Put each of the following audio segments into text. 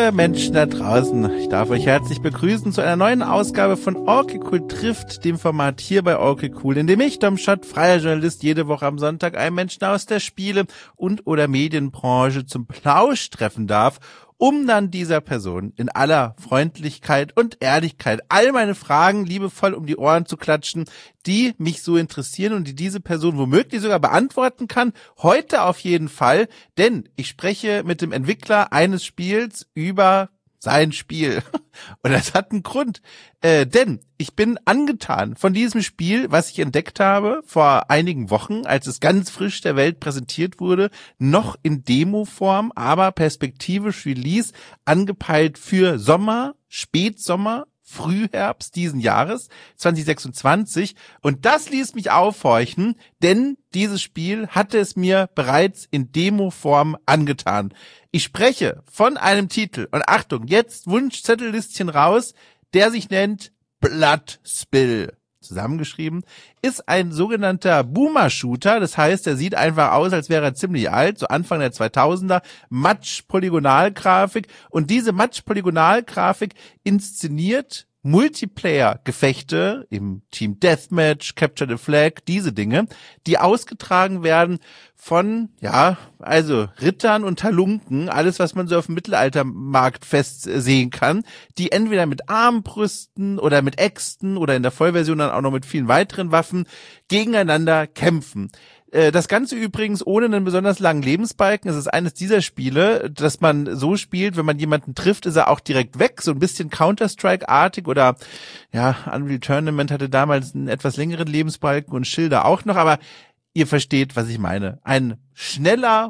Liebe Menschen da draußen, ich darf euch herzlich begrüßen zu einer neuen Ausgabe von Okay Cool trifft, dem Format hier bei Okay Cool, in dem ich, Dom Schott, freier Journalist, jede Woche am Sonntag einen Menschen aus der Spiele- und oder Medienbranche zum Plausch treffen darf, um dann dieser Person in aller Freundlichkeit und Ehrlichkeit all meine Fragen liebevoll um die Ohren zu klatschen, die mich so interessieren und die diese Person womöglich sogar beantworten kann. Heute auf jeden Fall, denn ich spreche mit dem Entwickler eines Spiels über sein Spiel. Und das hat einen Grund, denn ich bin angetan von diesem Spiel, was ich entdeckt habe vor einigen Wochen, als es ganz frisch der Welt präsentiert wurde, noch in Demo-Form, aber perspektivisch Release, angepeilt für Sommer, Spätsommer, Frühherbst diesen Jahres, 2026. Und das ließ mich aufhorchen, denn dieses Spiel hatte es mir bereits in Demo-Form angetan. Ich spreche von einem Titel, und Achtung, jetzt Wunschzettellistchen raus, der sich nennt Blood Spill. Zusammengeschrieben, ist ein sogenannter Boomer-Shooter, das heißt, er sieht einfach aus, als wäre er ziemlich alt, so Anfang der 2000er, Matsch-Polygonalgrafik, und diese Matsch-Polygonalgrafik inszeniert Multiplayer-Gefechte im Team Deathmatch, Capture the Flag, diese Dinge, die ausgetragen werden von, Rittern und Halunken, alles, was man so auf dem Mittelaltermarkt festsehen kann, die entweder mit Armbrüsten oder mit Äxten oder in der Vollversion dann auch noch mit vielen weiteren Waffen gegeneinander kämpfen. Das Ganze übrigens ohne einen besonders langen Lebensbalken. Es ist eines dieser Spiele, dass man so spielt, wenn man jemanden trifft, ist er auch direkt weg. So ein bisschen Counter-Strike-artig oder Unreal Tournament hatte damals einen etwas längeren Lebensbalken und Schilder auch noch, aber ihr versteht, was ich meine. Ein schneller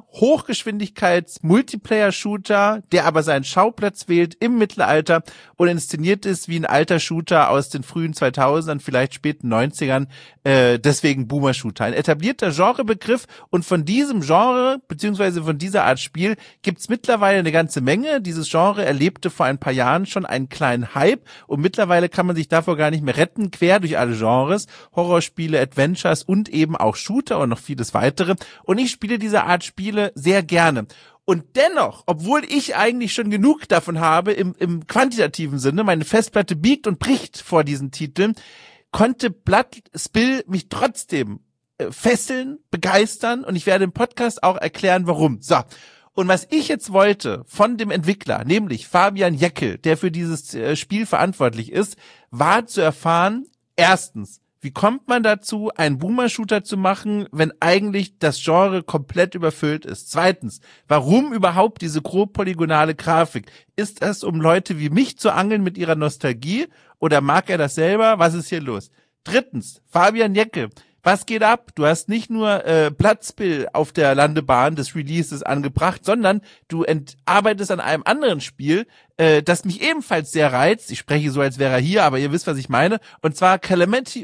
Hochgeschwindigkeits-Multiplayer-Shooter, der aber seinen Schauplatz wählt im Mittelalter und inszeniert ist wie ein alter Shooter aus den frühen 2000ern, vielleicht späten 90ern, deswegen Boomer-Shooter. Ein etablierter Genrebegriff, und von diesem Genre, beziehungsweise von dieser Art Spiel, gibt's mittlerweile eine ganze Menge. Dieses Genre erlebte vor ein paar Jahren schon einen kleinen Hype, und mittlerweile kann man sich davor gar nicht mehr retten, quer durch alle Genres, Horrorspiele, Adventures und eben auch Shooter und noch vieles weitere. Und ich spiele diese Art Spiele sehr gerne. Und dennoch, obwohl ich eigentlich schon genug davon habe, im quantitativen Sinne, meine Festplatte biegt und bricht vor diesen Titeln, konnte Blood Spill mich trotzdem fesseln, begeistern, und ich werde im Podcast auch erklären, warum. So. Und was ich jetzt wollte von dem Entwickler, nämlich Fabian Jeckel, der für dieses Spiel verantwortlich ist, war zu erfahren, erstens, wie kommt man dazu, einen Boomer-Shooter zu machen, wenn eigentlich das Genre komplett überfüllt ist? Zweitens, warum überhaupt diese grob polygonale Grafik? Ist es, um Leute wie mich zu angeln mit ihrer Nostalgie, oder mag er das selber? Was ist hier los? Drittens, Fabian Jeckel, was geht ab? Du hast nicht nur Blood Spill auf der Landebahn des Releases angebracht, sondern du arbeitest an einem anderen Spiel, das mich ebenfalls sehr reizt. Ich spreche so, als wäre er hier, aber ihr wisst, was ich meine. Und zwar Calamity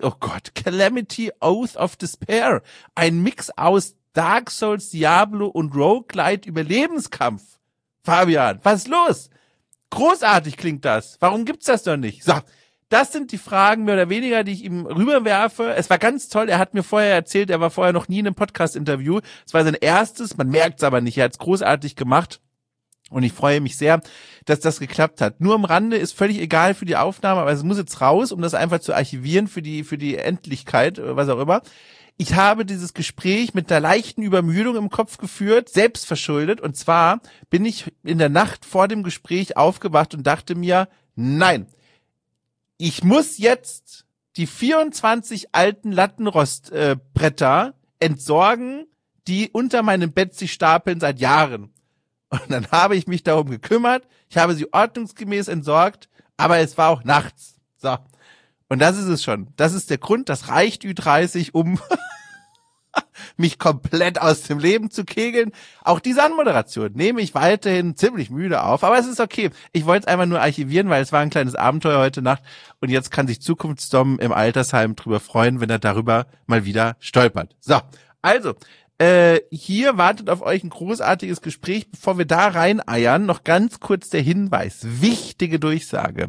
Oath of Despair. Ein Mix aus Dark Souls, Diablo und Roguelite Überlebenskampf. Fabian, was ist los? Großartig klingt das. Warum gibt's das noch nicht? So. Das sind die Fragen mehr oder weniger, die ich ihm rüberwerfe. Es war ganz toll. Er hat mir vorher erzählt, er war vorher noch nie in einem Podcast-Interview. Es war sein erstes, man merkt es aber nicht. Er hat es großartig gemacht. Und ich freue mich sehr, dass das geklappt hat. Nur am Rande, ist völlig egal für die Aufnahme, aber es muss jetzt raus, um das einfach zu archivieren für die Endlichkeit, was auch immer. Ich habe dieses Gespräch mit einer leichten Übermüdung im Kopf geführt, selbst verschuldet. Und zwar bin ich in der Nacht vor dem Gespräch aufgewacht und dachte mir, nein, ich muss jetzt die 24 alten Lattenrostbretter entsorgen, die unter meinem Bett sich stapeln seit Jahren. Und dann habe ich mich darum gekümmert, ich habe sie ordnungsgemäß entsorgt, aber es war auch nachts. So. Und das ist es schon. Das ist der Grund, das reicht Ü30, um mich komplett aus dem Leben zu kegeln. Auch diese Anmoderation nehme ich weiterhin ziemlich müde auf, aber es ist okay. Ich wollte es einfach nur archivieren, weil es war ein kleines Abenteuer heute Nacht, und jetzt kann sich Zukunftsdom im Altersheim drüber freuen, wenn er darüber mal wieder stolpert. So, also, hier wartet auf euch ein großartiges Gespräch. Bevor wir da reineiern, noch ganz kurz der Hinweis. Wichtige Durchsage.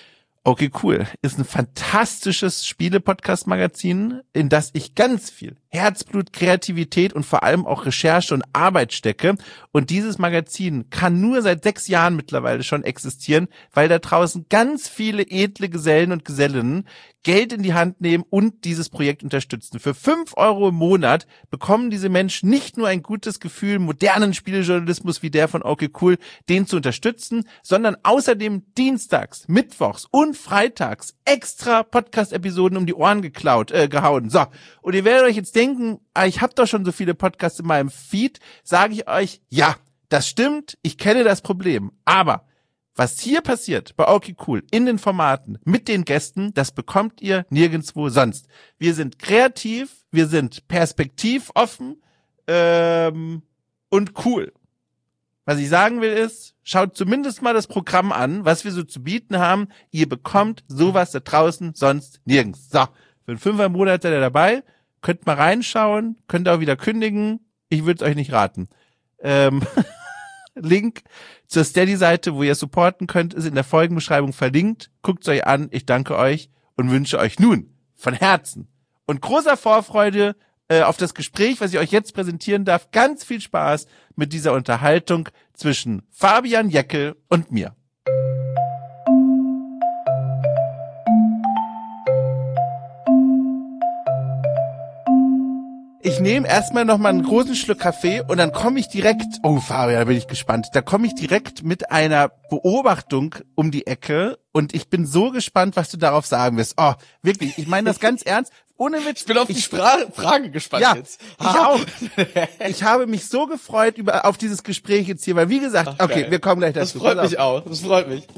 Okay, cool. Ist ein fantastisches Spiele-Podcast-Magazin, in das ich ganz viel Herzblut, Kreativität und vor allem auch Recherche und Arbeit stecke. Und dieses Magazin kann nur seit 6 Jahren mittlerweile schon existieren, weil da draußen ganz viele edle Gesellen und Gesellinnen Geld in die Hand nehmen und dieses Projekt unterstützen. Für 5 Euro im Monat bekommen diese Menschen nicht nur ein gutes Gefühl, modernen Spielejournalismus wie der von Okay Cool, den zu unterstützen, sondern außerdem dienstags, mittwochs und freitags extra Podcast-Episoden um die Ohren gehauen. So, und ihr werdet euch jetzt denken, ich habe doch schon so viele Podcasts in meinem Feed, sage ich euch, ja, das stimmt, ich kenne das Problem, aber was hier passiert bei Okay Cool in den Formaten mit den Gästen, das bekommt ihr nirgendwo sonst. Wir sind kreativ, wir sind perspektivoffen und cool. Was ich sagen will ist, schaut zumindest mal das Programm an, was wir so zu bieten haben. Ihr bekommt sowas da draußen sonst nirgends. So, für einen 5er Monat seid ihr dabei, könnt mal reinschauen, könnt auch wieder kündigen. Ich würde es euch nicht raten. Link zur Steady-Seite, wo ihr supporten könnt, ist in der Folgenbeschreibung verlinkt. Guckt's euch an. Ich danke euch und wünsche euch nun von Herzen und großer Vorfreude auf das Gespräch, was ich euch jetzt präsentieren darf. Ganz viel Spaß mit dieser Unterhaltung zwischen Fabian Jeckel und mir. Ich nehme erstmal noch mal einen großen Schluck Kaffee und dann komme ich direkt, oh Fabian, da bin ich gespannt, da komme ich direkt mit einer Beobachtung um die Ecke und ich bin so gespannt, was du darauf sagen wirst. Oh, wirklich, ich meine das ganz ernst, ohne Witz. Ich bin auf die Frage gespannt ja, jetzt. Ich auch. Ich habe mich so gefreut auf dieses Gespräch jetzt hier, weil wie gesagt, okay, wir kommen gleich dazu. Das freut mich auch, das freut mich.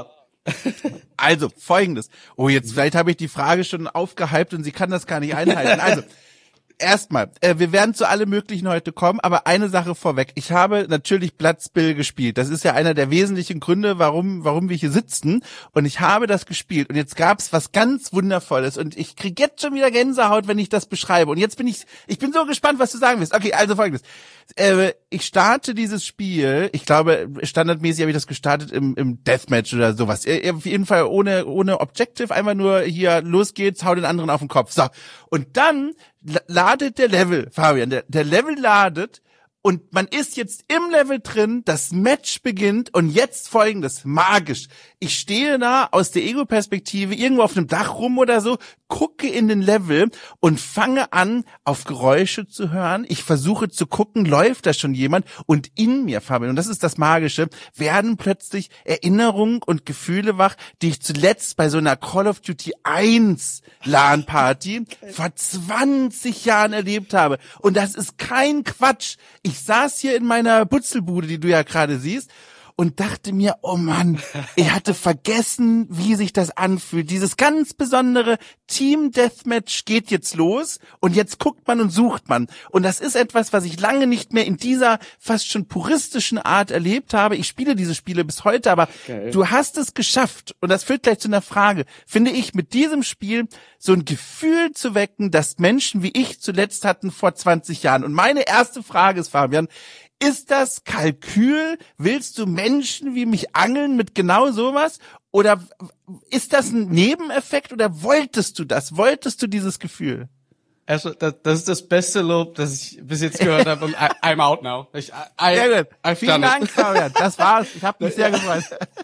Also, Folgendes. Oh, jetzt vielleicht habe ich die Frage schon aufgehypt und sie kann das gar nicht einhalten. Also, erstmal, wir werden zu allem Möglichen heute kommen, aber eine Sache vorweg. Ich habe natürlich Blood Spill gespielt. Das ist ja einer der wesentlichen Gründe, warum wir hier sitzen. Und ich habe das gespielt. Und jetzt gab's was ganz Wundervolles. Und ich kriege jetzt schon wieder Gänsehaut, wenn ich das beschreibe. Und jetzt bin ich bin so gespannt, was du sagen willst. Okay, also Folgendes. Ich starte dieses Spiel, ich glaube, standardmäßig habe ich das gestartet im Deathmatch oder sowas. Auf jeden Fall ohne Objective, einfach nur hier, los geht's, hau den anderen auf den Kopf. So. Und dann ladet der Level, Fabian, der Level ladet und man ist jetzt im Level drin, das Match beginnt und jetzt Folgendes, magisch. Ich stehe da aus der Ego-Perspektive irgendwo auf einem Dach rum oder so, gucke in den Level und fange an, auf Geräusche zu hören. Ich versuche zu gucken, läuft da schon jemand? Und in mir, Fabian, und das ist das Magische, werden plötzlich Erinnerungen und Gefühle wach, die ich zuletzt bei so einer Call of Duty 1 LAN-Party vor 20 Jahren erlebt habe. Und das ist kein Quatsch. Ich saß hier in meiner Butzelbude, die du ja gerade siehst, und dachte mir, oh Mann, ich hatte vergessen, wie sich das anfühlt. Dieses ganz besondere Team Deathmatch geht jetzt los und jetzt guckt man und sucht man. Und das ist etwas, was ich lange nicht mehr in dieser fast schon puristischen Art erlebt habe. Ich spiele diese Spiele bis heute, aber du hast es geschafft. Und das führt gleich zu einer Frage. Finde ich, mit diesem Spiel so ein Gefühl zu wecken, das Menschen wie ich zuletzt hatten vor 20 Jahren. Und meine erste Frage ist, Fabian, ist das Kalkül? Willst du Menschen wie mich angeln mit genau sowas? Oder ist das ein Nebeneffekt oder wolltest du das? Wolltest du dieses Gefühl? Also, das ist das beste Lob, das ich bis jetzt gehört habe und I'm out now. Sehr gut. Vielen Dank, Fabian. Das war's. Ich habe mich sehr gefreut.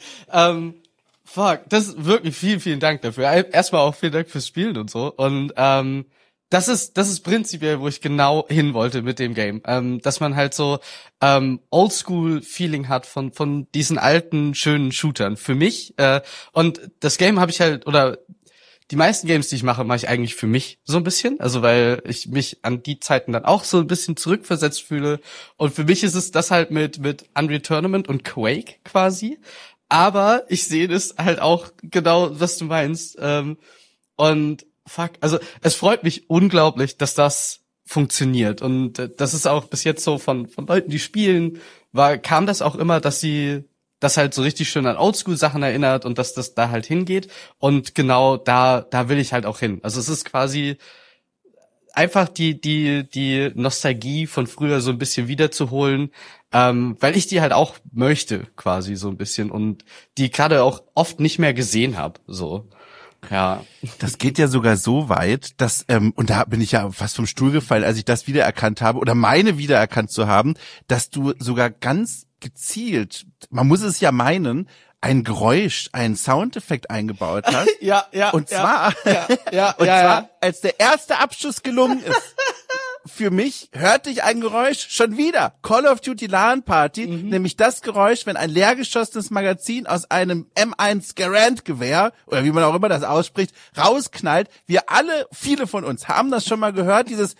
Das ist wirklich vielen Dank dafür. Erstmal auch vielen Dank fürs Spielen und so. Und das ist prinzipiell, wo ich genau hin wollte mit dem Game. Dass man halt so Oldschool-Feeling hat von diesen alten, schönen Shootern. Für mich. Und das Game habe ich halt, oder die meisten Games, die ich mache ich eigentlich für mich so ein bisschen. Also weil ich mich an die Zeiten dann auch so ein bisschen zurückversetzt fühle. Und für mich ist es das halt mit Unreal Tournament und Quake quasi. Aber ich sehe das halt auch genau, was du meinst. Und also es freut mich unglaublich, dass das funktioniert. Und das ist auch bis jetzt so von Leuten, die spielen, kam das auch immer, dass sie das halt so richtig schön an Oldschool-Sachen erinnert und dass das da halt hingeht. Und genau da will ich halt auch hin. Also es ist quasi einfach die Nostalgie von früher so ein bisschen wiederzuholen, weil ich die halt auch möchte, quasi so ein bisschen. Und die gerade auch oft nicht mehr gesehen habe, so. Ja. Das geht ja sogar so weit, dass, und da bin ich ja fast vom Stuhl gefallen, als ich das wiedererkannt habe, oder meine wiedererkannt zu haben, dass du sogar ganz gezielt, man muss es ja meinen, ein Geräusch, einen Soundeffekt eingebaut hast. Ja. Und zwar, als der erste Abschuss gelungen ist, für mich hörte ich ein Geräusch schon wieder. Call of Duty LAN Party, nämlich das Geräusch, wenn ein leergeschossenes Magazin aus einem M1 Garand Gewehr, oder wie man auch immer das ausspricht, rausknallt. Wir alle, viele von uns haben das schon mal gehört, dieses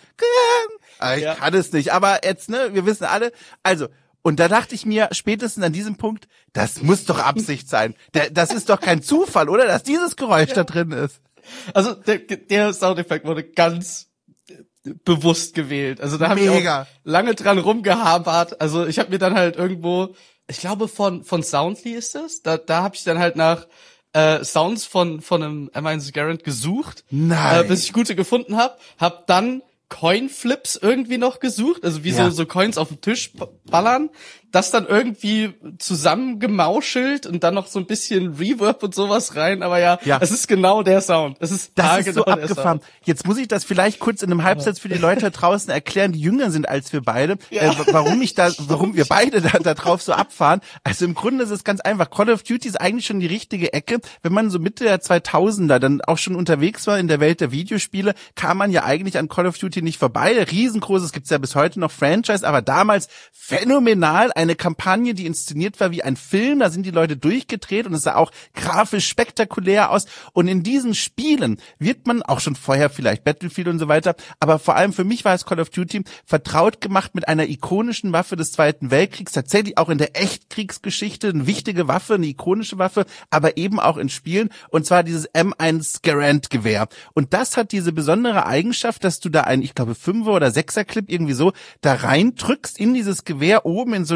ich kann es nicht, aber jetzt, ne, wir wissen alle, also, und da dachte ich mir, spätestens an diesem Punkt, das muss doch Absicht sein. Das ist doch kein Zufall, oder? Dass dieses Geräusch da drin ist. Also, der Soundeffekt wurde ganz bewusst gewählt. Also da habe ich auch lange dran rumgehabert. Also ich habe mir dann halt irgendwo, ich glaube von Soundly ist es, da habe ich dann halt nach Sounds von einem M1 Garand gesucht, bis ich gute gefunden habe. Hab dann Coinflips irgendwie noch gesucht, also wie so Coins auf den Tisch ballern, das dann irgendwie zusammengemauschelt und dann noch so ein bisschen Reverb und sowas rein, aber es ist genau der Sound. Es ist das ist genau so abgefahren. Jetzt muss ich das vielleicht kurz in einem Halbsatz für die Leute da draußen erklären, die jünger sind als wir beide, warum wir beide da drauf so abfahren. Also im Grunde ist es ganz einfach. Call of Duty ist eigentlich schon die richtige Ecke. Wenn man so Mitte der 2000er dann auch schon unterwegs war in der Welt der Videospiele, kam man ja eigentlich an Call of Duty nicht vorbei. Riesengroßes, gibt's ja bis heute noch Franchise, aber damals phänomenal. Eine Kampagne, die inszeniert war wie ein Film, da sind die Leute durchgedreht und es sah auch grafisch spektakulär aus. Und in diesen Spielen wird man auch schon vorher vielleicht Battlefield und so weiter, aber vor allem für mich war es Call of Duty vertraut gemacht mit einer ikonischen Waffe des Zweiten Weltkriegs, tatsächlich auch in der Echtkriegsgeschichte eine wichtige Waffe, eine ikonische Waffe, aber eben auch in Spielen, und zwar dieses M1 Garand Gewehr. Und das hat diese besondere Eigenschaft, dass du da einen, ich glaube, 5er oder 6er Clip irgendwie so da reindrückst in dieses Gewehr oben in so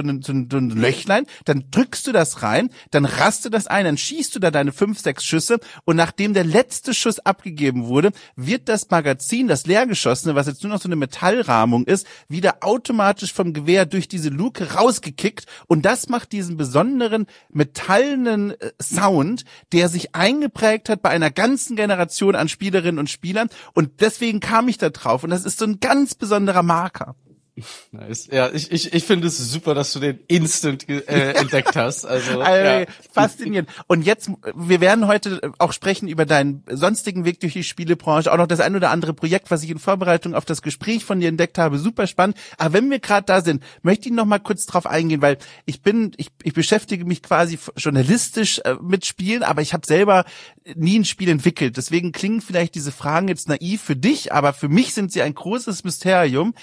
ein Löchlein, dann drückst du das rein, dann rastet das ein, dann schießt du da deine 5, 6 Schüsse und nachdem der letzte Schuss abgegeben wurde, wird das Magazin, das leergeschossene, was jetzt nur noch so eine Metallrahmung ist, wieder automatisch vom Gewehr durch diese Luke rausgekickt und das macht diesen besonderen metallenen Sound, der sich eingeprägt hat bei einer ganzen Generation an Spielerinnen und Spielern und deswegen kam ich da drauf und das ist so ein ganz besonderer Marker. Nice. Ja, ich finde es super, dass du den instant entdeckt hast. Also faszinierend. Und jetzt, wir werden heute auch sprechen über deinen sonstigen Weg durch die Spielebranche, auch noch das ein oder andere Projekt, was ich in Vorbereitung auf das Gespräch von dir entdeckt habe, super spannend. Aber wenn wir gerade da sind, möchte ich noch mal kurz drauf eingehen, weil ich beschäftige mich quasi journalistisch mit Spielen, aber ich habe selber nie ein Spiel entwickelt. Deswegen klingen vielleicht diese Fragen jetzt naiv für dich, aber für mich sind sie ein großes Mysterium.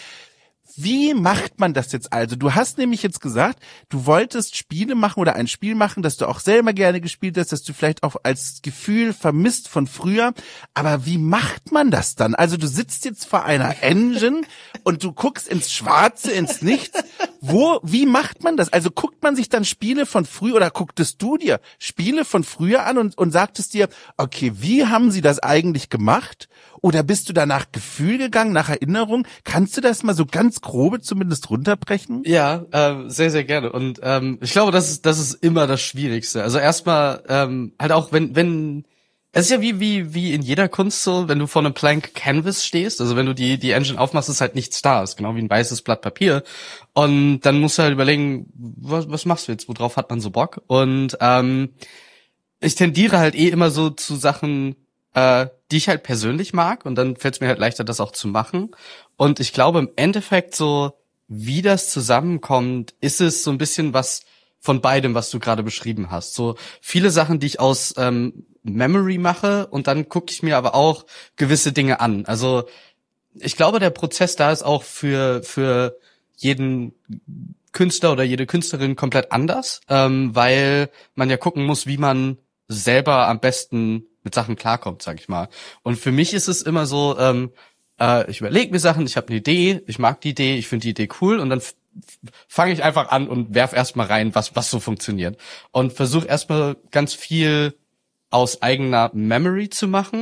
Wie macht man das jetzt also? Du hast nämlich jetzt gesagt, du wolltest Spiele machen oder ein Spiel machen, das du auch selber gerne gespielt hast, das du vielleicht auch als Gefühl vermisst von früher. Aber wie macht man das dann? Also du sitzt jetzt vor einer Engine und du guckst ins Schwarze, ins Nichts. Wie macht man das? Also guckt man sich dann Spiele von früher oder gucktest du dir Spiele von früher an und sagtest dir, okay, wie haben sie das eigentlich gemacht? Oder bist du da nach Gefühl gegangen, nach Erinnerung? Kannst du das mal so ganz grobe zumindest runterbrechen? Ja, sehr, sehr gerne. Und ich glaube, das ist immer das Schwierigste. Also erstmal halt auch, wenn es ist ja wie in jeder Kunst so, wenn du vor einem Blank Canvas stehst, also wenn du die Engine aufmachst, ist halt nichts da, ist genau wie ein weißes Blatt Papier. Und dann musst du halt überlegen, was machst du jetzt, worauf hat man so Bock? Und ich tendiere halt immer so zu Sachen, die ich halt persönlich mag, und dann fällt es mir halt leichter, das auch zu machen. Und ich glaube, im Endeffekt so, wie das zusammenkommt, ist es so ein bisschen was von beidem, was du gerade beschrieben hast. So viele Sachen, die ich aus Memory mache, und dann gucke ich mir aber auch gewisse Dinge an. Also ich glaube, der Prozess da ist auch für jeden Künstler oder jede Künstlerin komplett anders, weil man ja gucken muss, wie man selber am besten mit Sachen klarkommt, sag ich mal. Und für mich ist es immer so, ich überlege mir Sachen, ich habe eine Idee, ich mag die Idee, ich finde die Idee cool, und dann fange ich einfach an und werf erstmal rein, was so funktioniert. Und versuche erstmal ganz viel aus eigener Memory zu machen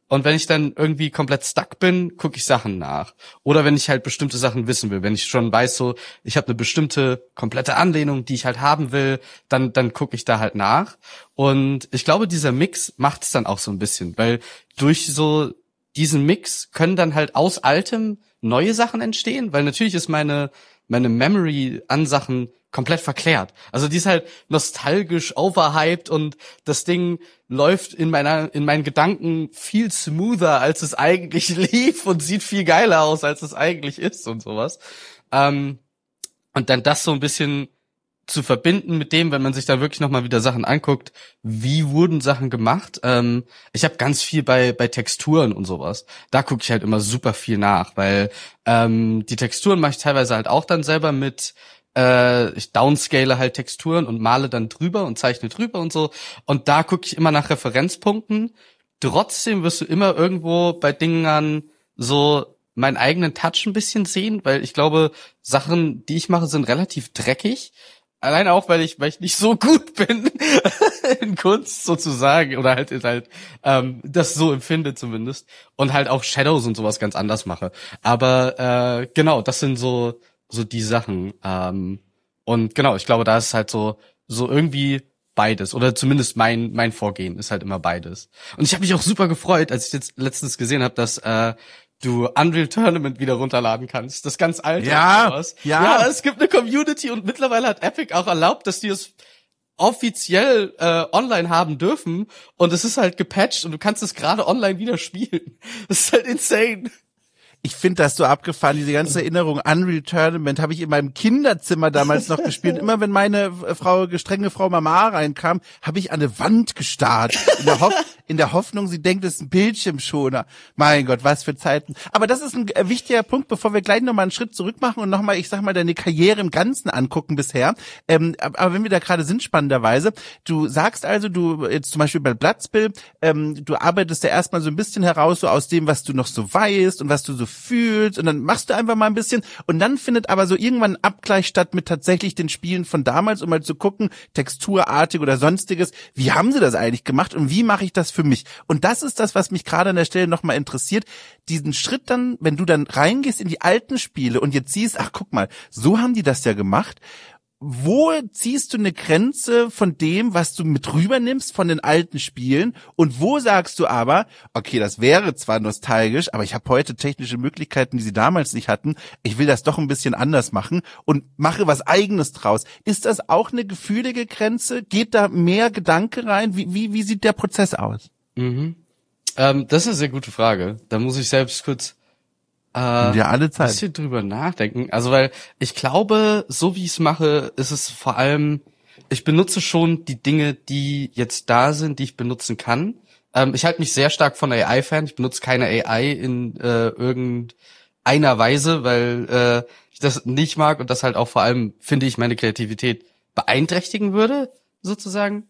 Und wenn ich dann irgendwie komplett stuck bin, gucke ich Sachen nach. Oder wenn ich halt bestimmte Sachen wissen will, wenn ich schon weiß, so, ich habe eine bestimmte komplette Anlehnung, die ich halt haben will, dann gucke ich da halt nach. Und ich glaube, dieser Mix macht es dann auch so ein bisschen, weil durch so diesen Mix können dann halt aus Altem neue Sachen entstehen, weil natürlich ist meine Memory an Sachen komplett verklärt. Also die ist halt nostalgisch overhyped und das Ding läuft in meinen Gedanken viel smoother, als es eigentlich lief und sieht viel geiler aus, als es eigentlich ist und sowas. Und dann das so ein bisschen zu verbinden mit dem, wenn man sich da wirklich nochmal wieder Sachen anguckt, wie wurden Sachen gemacht. Ich habe ganz viel bei Texturen und sowas. Da gucke ich halt immer super viel nach, weil die Texturen mache ich teilweise halt auch dann selber mit ich downscale halt Texturen und male dann drüber und zeichne drüber und so. Und da gucke ich immer nach Referenzpunkten. Trotzdem wirst du immer irgendwo bei Dingern so meinen eigenen Touch ein bisschen sehen, weil ich glaube, Sachen, die ich mache, sind relativ dreckig. Allein auch, weil ich nicht so gut bin in Kunst sozusagen oder halt das so empfinde zumindest und halt auch Shadows und sowas ganz anders mache. Aber genau, das sind so die Sachen. Und genau, ich glaube, da ist halt so irgendwie beides oder zumindest mein Vorgehen ist halt immer beides. Und ich habe mich auch super gefreut, als ich jetzt letztens gesehen habe, dass du Unreal Tournament wieder runterladen kannst. Das ganz alte. Ja. Ja, es gibt eine Community und mittlerweile hat Epic auch erlaubt, dass die es offiziell online haben dürfen und es ist halt gepatcht und du kannst es gerade online wieder spielen. Das ist halt insane. Ich finde das so abgefahren, diese ganze Erinnerung. Unreal Tournament habe ich in meinem Kinderzimmer damals noch gespielt. Immer wenn meine strenge Frau Mama reinkam, habe ich an eine Wand gestarrt. In der Hoffnung, sie denkt, es ist ein Bildschirmschoner. Mein Gott, was für Zeiten. Aber das ist ein wichtiger Punkt, bevor wir gleich nochmal einen Schritt zurück machen und nochmal, ich sag mal, deine Karriere im Ganzen angucken bisher. Aber wenn wir da gerade sind, spannenderweise, du sagst also, du jetzt zum Beispiel bei Bloodspill, du arbeitest ja erstmal so ein bisschen heraus, so aus dem, was du noch so weißt und was du so fühlst und dann machst du einfach mal ein bisschen und dann findet aber so irgendwann ein Abgleich statt mit tatsächlich den Spielen von damals, um mal zu gucken, texturartig oder sonstiges, wie haben sie das eigentlich gemacht und wie mache ich das für mich? Und das ist das, was mich gerade an der Stelle nochmal interessiert, diesen Schritt dann, wenn du dann reingehst in die alten Spiele und jetzt siehst, ach guck mal, so haben die das ja gemacht. Wo ziehst du eine Grenze von dem, was du mit rübernimmst von den alten Spielen und wo sagst du aber, okay, das wäre zwar nostalgisch, aber ich habe heute technische Möglichkeiten, die sie damals nicht hatten, ich will das doch ein bisschen anders machen und mache was Eigenes draus. Ist das auch eine gefühlige Grenze? Geht da mehr Gedanke rein? Wie sieht der Prozess aus? Mhm. Das ist eine sehr gute Frage. Da muss ich selbst kurz ja, alle Zeit. ein bisschen drüber nachdenken. Also, weil ich glaube, so wie ich es mache, ist es vor allem, ich benutze schon die Dinge, die jetzt da sind, die ich benutzen kann. Ich halte mich sehr stark von AI fern. Ich benutze keine AI in irgendeiner Weise, weil ich das nicht mag und das halt auch vor allem, finde ich, meine Kreativität beeinträchtigen würde, sozusagen.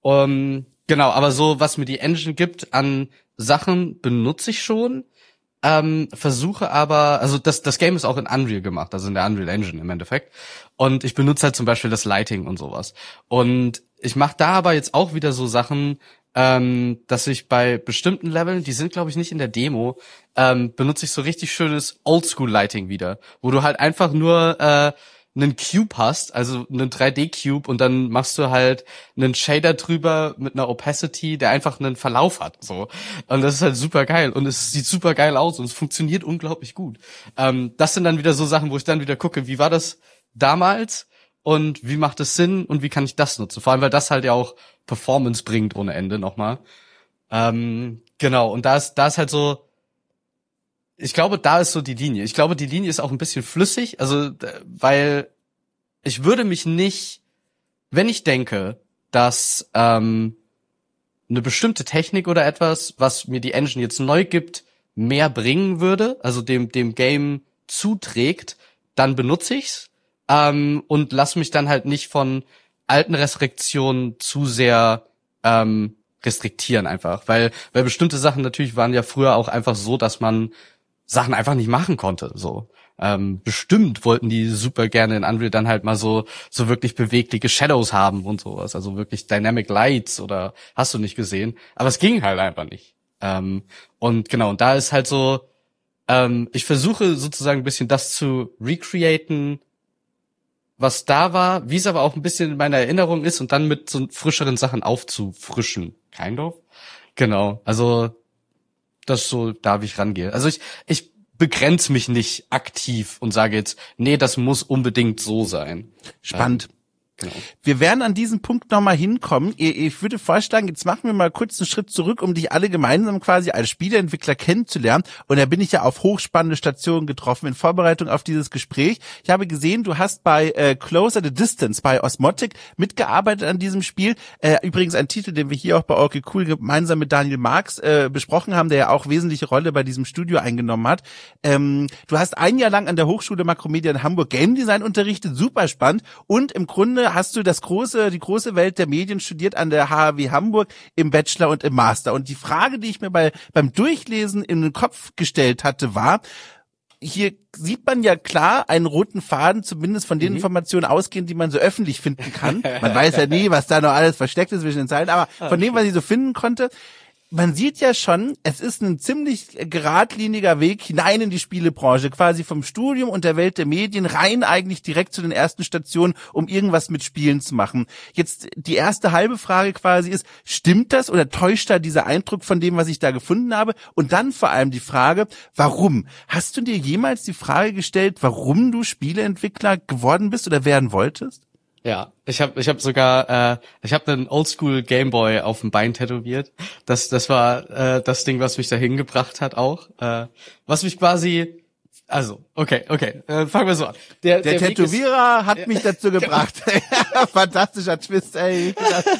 Genau, aber so, was mir die Engine gibt an Sachen, benutze ich schon. Versuche aber, also das Game ist auch in Unreal gemacht, also in der Unreal Engine im Endeffekt. Und ich benutze halt zum Beispiel das Lighting und sowas. Und ich mache da aber jetzt auch wieder so Sachen, dass ich bei bestimmten Leveln, die sind glaube ich nicht in der Demo, benutze ich so richtig schönes Oldschool-Lighting wieder, wo du halt einfach nur einen Cube hast, also einen 3D-Cube und dann machst du halt einen Shader drüber mit einer Opacity, der einfach einen Verlauf hat, so. Und das ist halt super geil und es sieht super geil aus und es funktioniert unglaublich gut. Das sind dann wieder so Sachen, wo ich dann wieder gucke, wie war das damals und wie macht es Sinn und wie kann ich das nutzen? Vor allem, weil das halt ja auch Performance bringt ohne Ende nochmal. Genau, und da ist halt so, ich glaube, da ist so die Linie. Ich glaube, die Linie ist auch ein bisschen flüssig, also weil ich würde mich nicht, wenn ich denke, dass eine bestimmte Technik oder etwas, was mir die Engine jetzt neu gibt, mehr bringen würde, also dem Game zuträgt, dann benutze ich's und lass mich dann halt nicht von alten Restriktionen zu sehr restriktieren einfach, weil bestimmte Sachen natürlich waren ja früher auch einfach so, dass man Sachen einfach nicht machen konnte, so. Bestimmt wollten die super gerne in Unreal dann halt mal so wirklich bewegliche Shadows haben und sowas, also wirklich Dynamic Lights oder hast du nicht gesehen, aber es ging halt einfach nicht. Und genau, und da ist halt so, ich versuche sozusagen ein bisschen das zu recreaten, was da war, wie es aber auch ein bisschen in meiner Erinnerung ist und dann mit so frischeren Sachen aufzufrischen. Kind of. Genau, also das ist so, da wie ich rangehe. Also ich begrenze mich nicht aktiv und sage jetzt, nee, das muss unbedingt so sein. Spannend. Genau. Wir werden an diesem Punkt nochmal hinkommen. Ich würde vorschlagen, jetzt machen wir mal kurz einen Schritt zurück, um dich alle gemeinsam quasi als Spieleentwickler kennenzulernen. Und da bin ich ja auf hochspannende Stationen getroffen in Vorbereitung auf dieses Gespräch. Ich habe gesehen, du hast bei Closer the Distance, bei Osmotic mitgearbeitet an diesem Spiel. Übrigens ein Titel, den wir hier auch bei Okay Cool gemeinsam mit Daniel Marx besprochen haben, der ja auch wesentliche Rolle bei diesem Studio eingenommen hat. Du hast ein Jahr lang an der Hochschule Makromedia in Hamburg Game Design unterrichtet, super spannend. Und im Grunde hast du die große Welt der Medien studiert an der HHW Hamburg im Bachelor und im Master. Und die Frage, die ich mir beim Durchlesen in den Kopf gestellt hatte, war, hier sieht man ja klar einen roten Faden, zumindest von den Informationen ausgehend, die man so öffentlich finden kann. Man weiß ja nie, was da noch alles versteckt ist zwischen den Zeilen, aber von dem, was ich so finden konnte, man sieht ja schon, es ist ein ziemlich geradliniger Weg hinein in die Spielebranche, quasi vom Studium und der Welt der Medien rein eigentlich direkt zu den ersten Stationen, um irgendwas mit Spielen zu machen. Jetzt die erste halbe Frage quasi ist, stimmt das oder täuscht da dieser Eindruck von dem, was ich da gefunden habe? Und dann vor allem die Frage, warum? Hast du dir jemals die Frage gestellt, warum du Spieleentwickler geworden bist oder werden wolltest? Ja, ich hab sogar ich habe einen Oldschool Gameboy auf dem Bein tätowiert. Das war das Ding, was mich dahin gebracht hat auch. Was mich quasi okay, fangen wir so an. Der Tätowierer hat mich dazu gebracht. Fantastischer Twist, ey.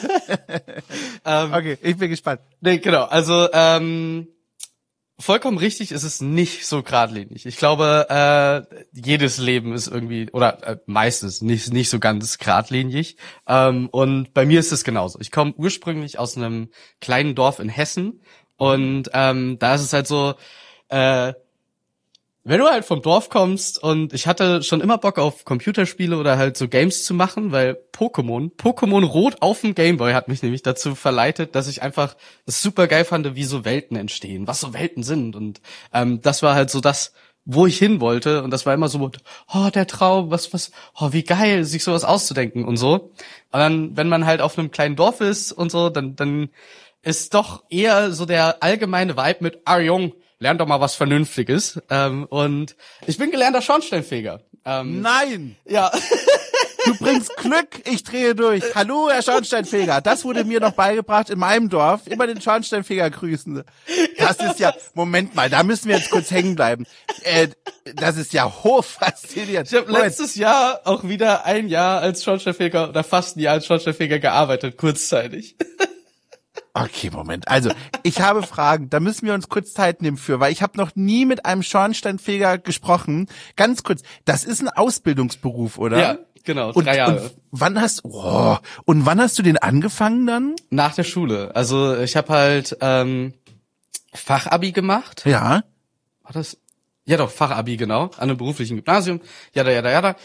Okay, ich bin gespannt. Nee, genau. Also vollkommen richtig, ist es nicht so geradlinig. Ich glaube, jedes Leben ist irgendwie, oder meistens nicht so ganz geradlinig. Und bei mir ist es genauso. Ich komme ursprünglich aus einem kleinen Dorf in Hessen und da ist es halt so, wenn du halt vom Dorf kommst und ich hatte schon immer Bock auf Computerspiele oder halt so Games zu machen, weil Pokémon Rot auf dem Gameboy hat mich nämlich dazu verleitet, dass ich einfach es super geil fand, wie so Welten entstehen, was so Welten sind und das war halt so das, wo ich hin wollte und das war immer so, oh, der Traum, wie geil, sich sowas auszudenken und so. Und dann, wenn man halt auf einem kleinen Dorf ist und so, dann ist doch eher so der allgemeine Vibe mit, Jung, lern doch mal was Vernünftiges. Und ich bin gelernter Schornsteinfeger. Nein! Ja. Du bringst Glück, ich drehe durch. Hallo, Herr Schornsteinfeger. Das wurde mir noch beigebracht in meinem Dorf. Immer den Schornsteinfeger grüßen. Das ist ja, Moment mal, da müssen wir jetzt kurz hängen bleiben. Das ist ja hochfaszinierend. Ich habe letztes Jahr auch wieder ein Jahr als Schornsteinfeger oder fast ein Jahr als Schornsteinfeger gearbeitet, kurzzeitig. Okay, Moment. Also, ich habe Fragen, da müssen wir uns kurz Zeit nehmen für, weil ich habe noch nie mit einem Schornsteinfeger gesprochen. Ganz kurz, das ist ein Ausbildungsberuf, oder? Ja, genau, 3 Jahre. Und wann hast du den angefangen dann? Nach der Schule. Also, ich habe halt Fachabi gemacht. Ja. War das? Ja doch, Fachabi, genau, an einem beruflichen Gymnasium, jada.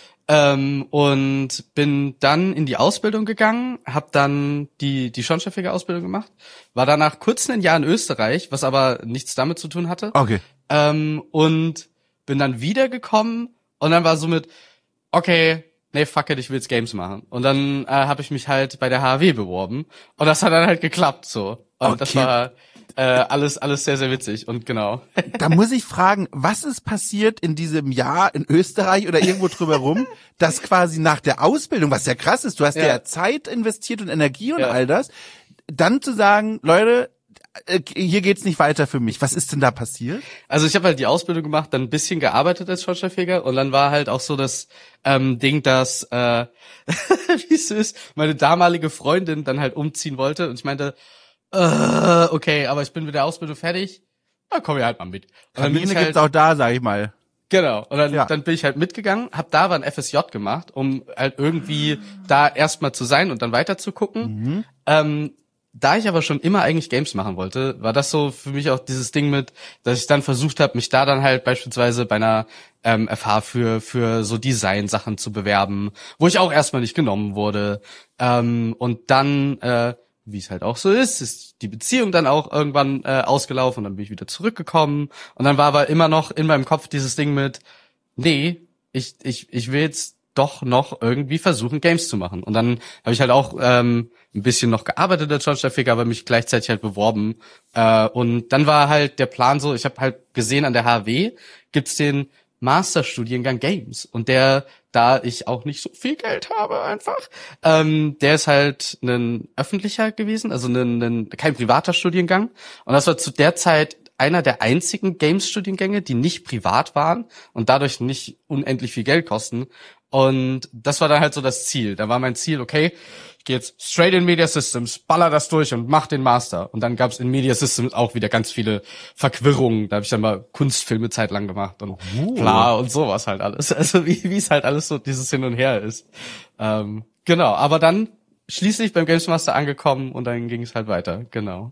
Und bin dann in die Ausbildung gegangen, habe dann die Schornsteinfeger-Ausbildung gemacht, war danach kurz ein Jahr in Österreich, was aber nichts damit zu tun hatte. Okay. Und bin dann wiedergekommen und dann war so mit, okay, nee, fuck it, ich will jetzt Games machen. Und dann habe ich mich halt bei der HHW beworben und das hat dann halt geklappt so. Und okay. Das war alles sehr, sehr witzig und genau. Da muss ich fragen, was ist passiert in diesem Jahr in Österreich oder irgendwo drüber rum, dass quasi nach der Ausbildung, was ja krass ist, du hast ja Zeit investiert und Energie und all das, dann zu sagen, Leute, hier geht's nicht weiter für mich. Was ist denn da passiert? Also ich habe halt die Ausbildung gemacht, dann ein bisschen gearbeitet als Schornsteinfeger und dann war halt auch so das Ding, dass wie es ist, meine damalige Freundin dann halt umziehen wollte und ich meinte, okay, aber ich bin mit der Ausbildung fertig. Dann komm ich halt mal mit. Und Kamine halt, gibt's auch da, sag ich mal. Genau. Und dann bin ich halt mitgegangen, hab da aber ein FSJ gemacht, um halt irgendwie da erstmal zu sein und dann weiter zu gucken. Da ich aber schon immer eigentlich Games machen wollte, war das so für mich auch dieses Ding mit, dass ich dann versucht habe, mich da dann halt beispielsweise bei einer FH für so Design-Sachen zu bewerben, wo ich auch erstmal nicht genommen wurde. Und dann wie es halt auch so ist die Beziehung dann auch irgendwann ausgelaufen und dann bin ich wieder zurückgekommen und dann war aber immer noch in meinem Kopf dieses Ding mit, nee, ich will jetzt doch noch irgendwie versuchen, Games zu machen. Und dann habe ich halt auch ein bisschen noch gearbeitet als Schornsteinfeger, aber mich gleichzeitig halt beworben. Und dann war halt der Plan so, ich habe halt gesehen, an der HW gibt's den Masterstudiengang Games. Und da ich auch nicht so viel Geld habe einfach, der ist halt ein öffentlicher gewesen, also kein privater Studiengang. Und das war zu der Zeit einer der einzigen Games-Studiengänge, die nicht privat waren und dadurch nicht unendlich viel Geld kosten. Und das war dann halt so das Ziel. Da war mein Ziel, okay, ich gehe jetzt straight in Media Systems, baller das durch und mach den Master. Und dann gab's in Media Systems auch wieder ganz viele Verquirrungen. Da habe ich dann mal Kunstfilme zeitlang gemacht und bla und sowas halt alles. Also wie es halt alles so dieses Hin und Her ist. Genau, aber dann schließlich beim Games Master angekommen und dann ging es halt weiter, genau.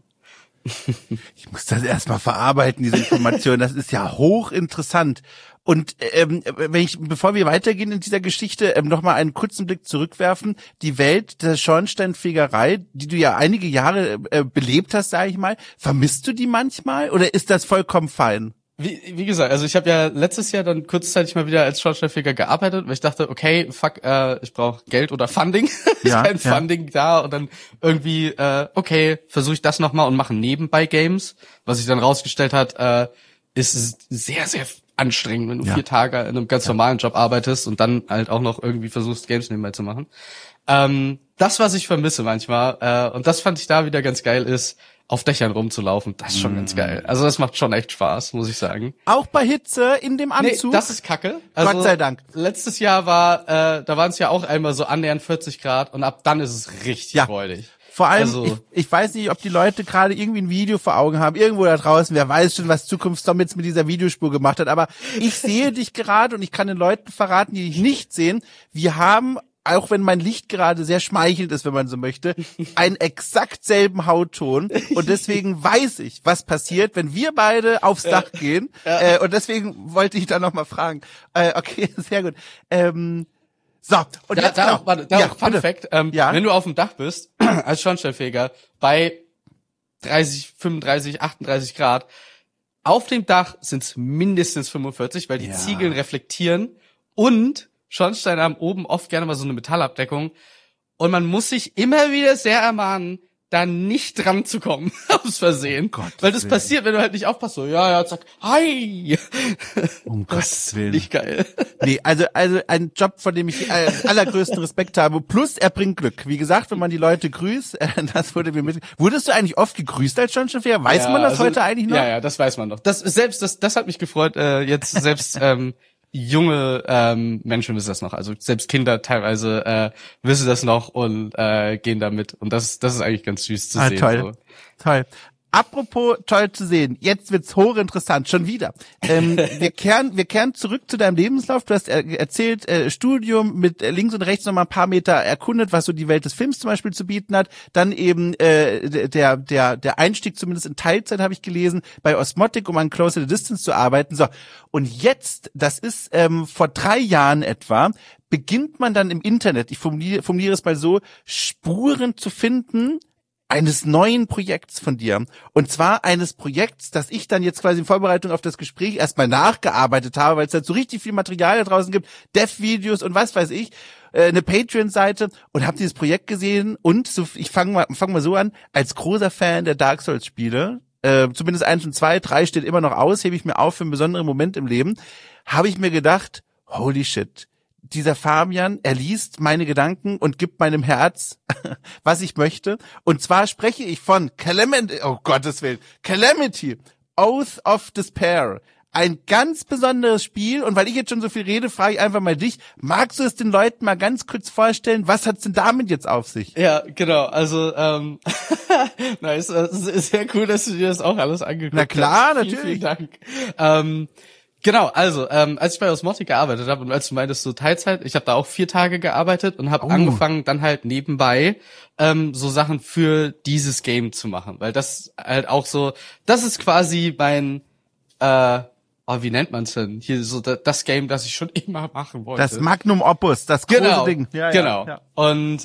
Ich muss das erstmal verarbeiten, diese Information. Das ist ja hochinteressant. Und bevor wir weitergehen in dieser Geschichte, noch mal einen kurzen Blick zurückwerfen. Die Welt der Schornsteinfegerei, die du ja einige Jahre belebt hast, sage ich mal, vermisst du die manchmal oder ist das vollkommen fein? Wie gesagt, also ich habe ja letztes Jahr dann kurzzeitig mal wieder als Schornsteinfeger gearbeitet, weil ich dachte, okay, fuck, ich brauche Geld oder Funding. Ist kein Funding da und dann irgendwie, okay, versuche ich das nochmal und mache nebenbei Games. Was sich dann rausgestellt hat, ist sehr, sehr anstrengend, wenn du 4 Tage in einem ganz normalen Job arbeitest und dann halt auch noch irgendwie versuchst, Games nebenbei zu machen. Das, was ich vermisse manchmal, und das fand ich da wieder ganz geil, ist, auf Dächern rumzulaufen, das ist schon ganz geil. Also das macht schon echt Spaß, muss ich sagen. Auch bei Hitze in dem Anzug? Nee, das ist kacke. Also, Gott sei Dank. Letztes Jahr da waren es ja auch einmal so annähernd 40 Grad und ab dann ist es richtig freudig. Vor allem, ich weiß nicht, ob die Leute gerade irgendwie ein Video vor Augen haben, irgendwo da draußen, wer weiß schon, was Zukunftsdom jetzt mit dieser Videospur gemacht hat, aber ich sehe dich gerade und ich kann den Leuten verraten, die dich nicht sehen, wir haben, auch wenn mein Licht gerade sehr schmeichelt ist, wenn man so möchte, einen exakt selben Hautton und deswegen weiß ich, was passiert, wenn wir beide aufs Dach gehen und deswegen wollte ich da nochmal fragen. Okay, sehr gut. So, und jetzt Fun Fact, wenn du auf dem Dach bist, als Schornsteinfeger, bei 30, 35, 38 Grad, auf dem Dach sind es mindestens 45, weil die Ziegeln reflektieren und Schornsteine haben oben oft gerne mal so eine Metallabdeckung und man muss sich immer wieder sehr ermahnen, da nicht dran zu kommen, aus Versehen. Weil das passiert, wenn du halt nicht aufpasst. So, zack, hi. Gottes Willen. Nicht geil. Nee, also ein Job, von dem ich allergrößten Respekt habe. Plus, er bringt Glück. Wie gesagt, wenn man die Leute grüßt, das wurde mir mit. Wurdest du eigentlich oft gegrüßt als Schornsteinfeger? Weiß man das heute eigentlich noch? Ja, das weiß man noch. Das hat mich gefreut, jetzt selbst, junge Menschen wissen das noch, also selbst Kinder teilweise wissen das noch und gehen damit und das ist eigentlich ganz süß zu sehen. Toll, toll. Apropos toll zu sehen, jetzt wird's hochinteressant, schon wieder. Wir kehren zurück zu deinem Lebenslauf. Du hast erzählt, Studium mit links und rechts nochmal ein paar Meter erkundet, was so die Welt des Films zum Beispiel zu bieten hat. Dann eben der Einstieg zumindest in Teilzeit, habe ich gelesen, bei Osmotic, um an Closer the Distance zu arbeiten. So, und jetzt, das ist vor 3 Jahren etwa, beginnt man dann im Internet, ich formuliere es mal so, Spuren zu finden, eines neuen Projekts von dir. Und zwar eines Projekts, das ich dann jetzt quasi in Vorbereitung auf das Gespräch erstmal nachgearbeitet habe, weil es halt so richtig viel Material da draußen gibt, Dev-Videos und was weiß ich, eine Patreon-Seite und habe dieses Projekt gesehen und so, ich fang mal so an, als großer Fan der Dark Souls-Spiele, zumindest 1 und 2, 3 steht immer noch aus, hebe ich mir auf für einen besonderen Moment im Leben, habe ich mir gedacht, holy shit, dieser Fabian, er liest meine Gedanken und gibt meinem Herz, was ich möchte. Und zwar spreche ich von Calamity, oh Gottes Willen, Calamity, Oath of Despair. Ein ganz besonderes Spiel. Und weil ich jetzt schon so viel rede, frage ich einfach mal dich, magst du es den Leuten mal ganz kurz vorstellen? Was hat's denn damit jetzt auf sich? Ja, genau. Also, nice. Es ist sehr cool, dass du dir das auch alles angeguckt hast. Na klar, natürlich. Vielen Dank. Genau, also als ich bei Osmotic gearbeitet habe und als du meintest so Teilzeit, ich habe da auch 4 Tage gearbeitet und habe angefangen dann halt nebenbei so Sachen für dieses Game zu machen, weil das halt auch so, das ist quasi mein wie nennt man's denn? Hier so das Game, das ich schon immer machen wollte. Das Magnum Opus, das große Ding. Ja, genau. Ja. Und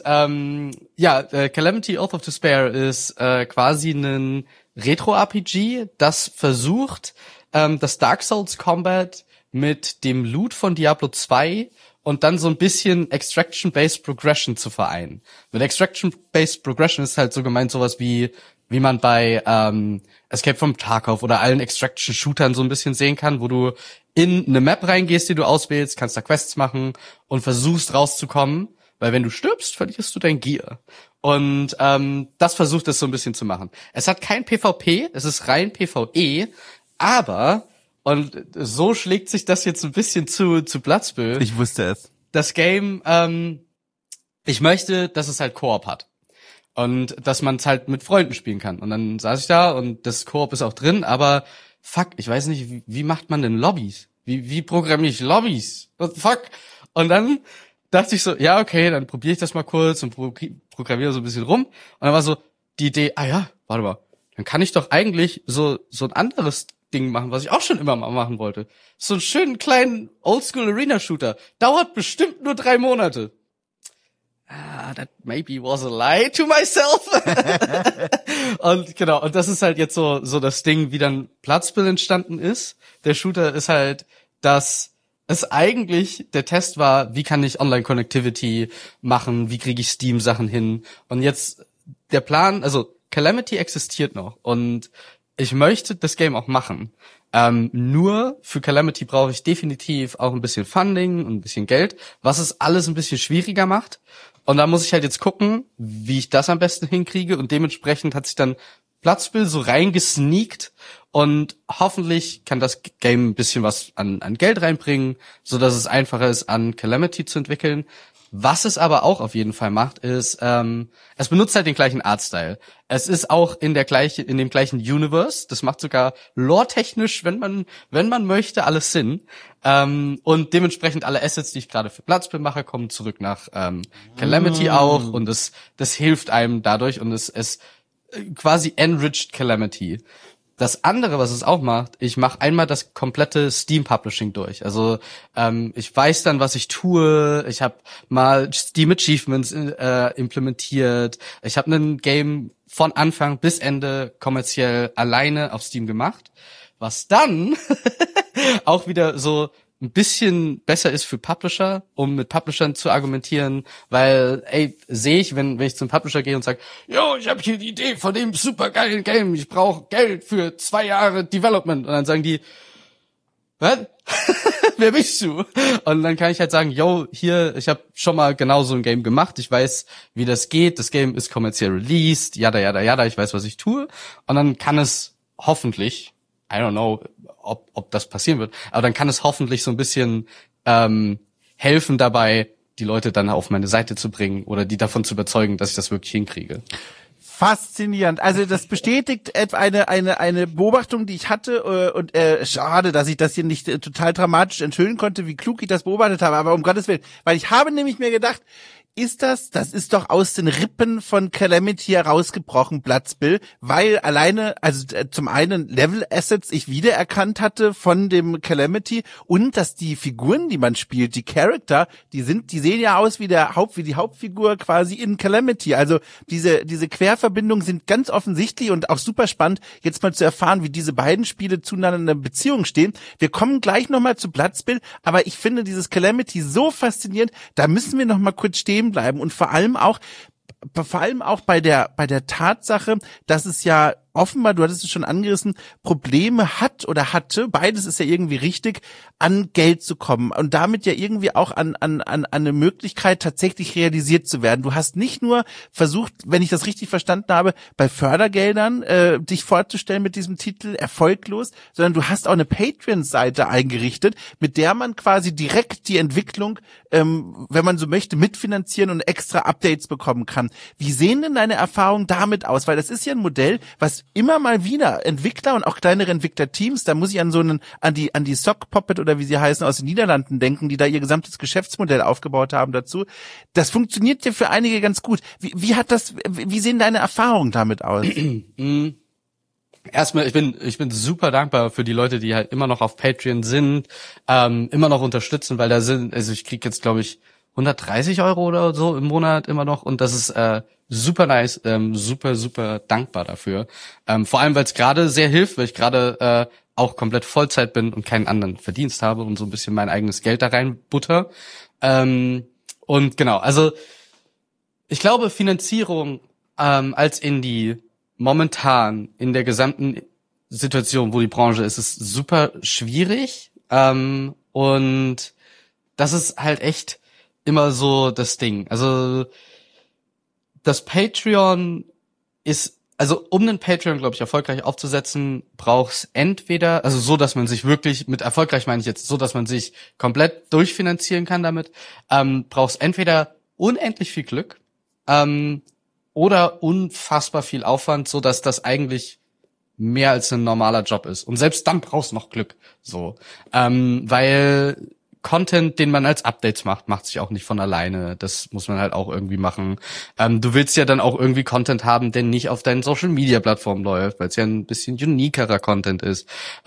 Calamity Oath of Despair ist quasi ein Retro-RPG, das versucht, das Dark Souls Combat mit dem Loot von Diablo 2 und dann so ein bisschen Extraction-Based Progression zu vereinen. Mit Extraction-Based Progression ist halt so gemeint sowas wie man bei Escape from Tarkov oder allen Extraction-Shootern so ein bisschen sehen kann, wo du in eine Map reingehst, die du auswählst, kannst da Quests machen und versuchst rauszukommen, weil wenn du stirbst, verlierst du dein Gear. Und das versucht es so ein bisschen zu machen. Es hat kein PvP, es ist rein PvE, aber, und so schlägt sich das jetzt ein bisschen zu Platzbill. Ich wusste es. Das Game, ich möchte, dass es halt Koop hat. Und dass man es halt mit Freunden spielen kann. Und dann saß ich da und das Koop ist auch drin, aber fuck, ich weiß nicht, wie macht man denn Lobbys? Wie programmiere ich Lobbys? What the fuck? Und dann dachte ich so, ja, okay, dann probiere ich das mal kurz und programmiere so ein bisschen rum. Und dann war so die Idee, warte mal, dann kann ich doch eigentlich so ein anderes Ding machen, was ich auch schon immer mal machen wollte. So einen schönen kleinen Oldschool-Arena-Shooter. Dauert bestimmt nur 3 Monate. That maybe was a lie to myself. Und genau, und das ist halt jetzt so das Ding, wie dann Platzbill entstanden ist. Der Shooter ist halt, dass es eigentlich der Test war, wie kann ich Online-Connectivity machen, wie kriege ich Steam-Sachen hin. Und jetzt der Plan, also Calamity existiert noch und ich möchte das Game auch machen. Nur für Calamity brauche ich definitiv auch ein bisschen Funding und ein bisschen Geld, was es alles ein bisschen schwieriger macht. Und da muss ich halt jetzt gucken, wie ich das am besten hinkriege. Und dementsprechend hat sich dann Platzbill so reingesneakt. Und hoffentlich kann das Game ein bisschen was an Geld reinbringen, so dass es einfacher ist, an Calamity zu entwickeln. Was es aber auch auf jeden Fall macht, ist, es benutzt halt den gleichen Artstyle. Es ist auch in dem gleichen Universe. Das macht sogar lore-technisch, wenn man möchte, alles Sinn. Und dementsprechend alle Assets, die ich gerade für Platzbill mache, kommen zurück nach Calamity auch. Und das hilft einem dadurch und es quasi enriched Calamity. Das andere, was es auch macht, ich mache einmal das komplette Steam Publishing durch. Also ich weiß dann, was ich tue. Ich habe mal Steam Achievements implementiert. Ich habe ein Game von Anfang bis Ende kommerziell alleine auf Steam gemacht, was dann auch wieder so ein bisschen besser ist für Publisher, um mit Publishern zu argumentieren, weil, sehe ich, wenn ich zum Publisher gehe und sage, yo, ich habe hier die Idee von dem supergeilen Game, ich brauche Geld für 2 Jahre Development. Und dann sagen die, was? Wer bist du? Und dann kann ich halt sagen, yo, hier, ich habe schon mal genau so ein Game gemacht, ich weiß, wie das geht, das Game ist kommerziell released, yada, ich weiß, was ich tue. Und dann kann es hoffentlich, I don't know, ob das passieren wird, aber dann kann es hoffentlich so ein bisschen helfen dabei, die Leute dann auf meine Seite zu bringen oder die davon zu überzeugen, dass ich das wirklich hinkriege. Faszinierend. Also das bestätigt eine Beobachtung, die ich hatte und schade, dass ich das hier nicht total dramatisch enthüllen konnte, wie klug ich das beobachtet habe, aber um Gottes Willen, weil ich habe nämlich mir gedacht, das ist doch aus den Rippen von Calamity herausgebrochen, Platzbill, weil alleine, also zum einen Level-Assets ich wiedererkannt hatte von dem Calamity und dass die Figuren, die man spielt, die Charakter, die sehen ja aus wie die Hauptfigur quasi in Calamity. Also diese Querverbindungen sind ganz offensichtlich und auch super spannend, jetzt mal zu erfahren, wie diese beiden Spiele zueinander in einer Beziehung stehen. Wir kommen gleich nochmal zu Platzbill, aber ich finde dieses Calamity so faszinierend, da müssen wir nochmal kurz stehen bleiben und vor allem auch bei der Tatsache, dass es ja offenbar, du hattest es schon angerissen, Probleme hat oder hatte, beides ist ja irgendwie richtig, an Geld zu kommen und damit ja irgendwie auch an eine Möglichkeit tatsächlich realisiert zu werden. Du hast nicht nur versucht, wenn ich das richtig verstanden habe, bei Fördergeldern dich vorzustellen mit diesem Titel, erfolglos, sondern du hast auch eine Patreon-Seite eingerichtet, mit der man quasi direkt die Entwicklung, wenn man so möchte, mitfinanzieren und extra Updates bekommen kann. Wie sehen denn deine Erfahrungen damit aus? Weil das ist ja ein Modell, was immer mal wieder Entwickler und auch kleinere Entwicklerteams, da muss ich an die Sock Puppet oder wie sie heißen aus den Niederlanden denken, die da ihr gesamtes Geschäftsmodell aufgebaut haben dazu. Das funktioniert ja für einige ganz gut. Wie sehen deine Erfahrungen damit aus? Erstmal, ich bin super dankbar für die Leute, die halt immer noch auf Patreon sind, immer noch unterstützen, weil also ich krieg jetzt, glaube ich, 130 Euro oder so im Monat immer noch, und das ist super nice, super, super dankbar dafür. Vor allem, weil es gerade sehr hilft, weil ich gerade auch komplett Vollzeit bin und keinen anderen Verdienst habe und so ein bisschen mein eigenes Geld da rein butter. Und genau, also ich glaube, Finanzierung als Indie momentan in der gesamten Situation, wo die Branche ist, ist super schwierig. Und das ist halt echt immer so das Ding. Also das Patreon ist, also um den Patreon, glaube ich, erfolgreich aufzusetzen, braucht's entweder, also so, dass man sich wirklich, mit erfolgreich meine ich jetzt, so, dass man sich komplett durchfinanzieren kann damit, braucht's entweder unendlich viel Glück, oder unfassbar viel Aufwand, so dass das eigentlich mehr als ein normaler Job ist. Und selbst dann brauchst du noch Glück, so, weil Content, den man als Updates macht sich auch nicht von alleine. Das muss man halt auch irgendwie machen. Du willst ja dann auch irgendwie Content haben, der nicht auf deinen Social-Media-Plattformen läuft, weil es ja ein bisschen uniquerer Content ist.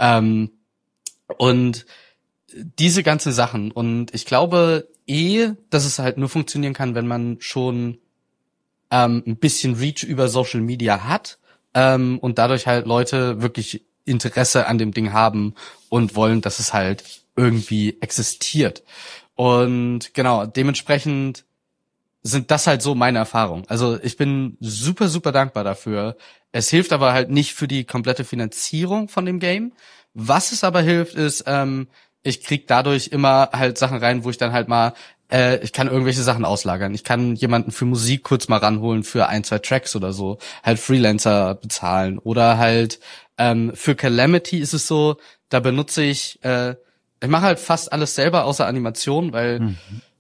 Und diese ganzen Sachen. Und ich glaube dass es halt nur funktionieren kann, wenn man schon ein bisschen Reach über Social Media hat, und dadurch halt Leute wirklich Interesse an dem Ding haben und wollen, dass es halt irgendwie existiert. Und genau, dementsprechend sind das halt so meine Erfahrungen. Also ich bin super, super dankbar dafür. Es hilft aber halt nicht für die komplette Finanzierung von dem Game. Was es aber hilft, ist, ich krieg dadurch immer halt Sachen rein, wo ich dann halt mal ich kann irgendwelche Sachen auslagern. Ich kann jemanden für Musik kurz mal ranholen für 1, 2 Tracks oder so. Halt Freelancer bezahlen. Oder halt für Calamity ist es so, da benutze ich mache halt fast alles selber außer Animation, weil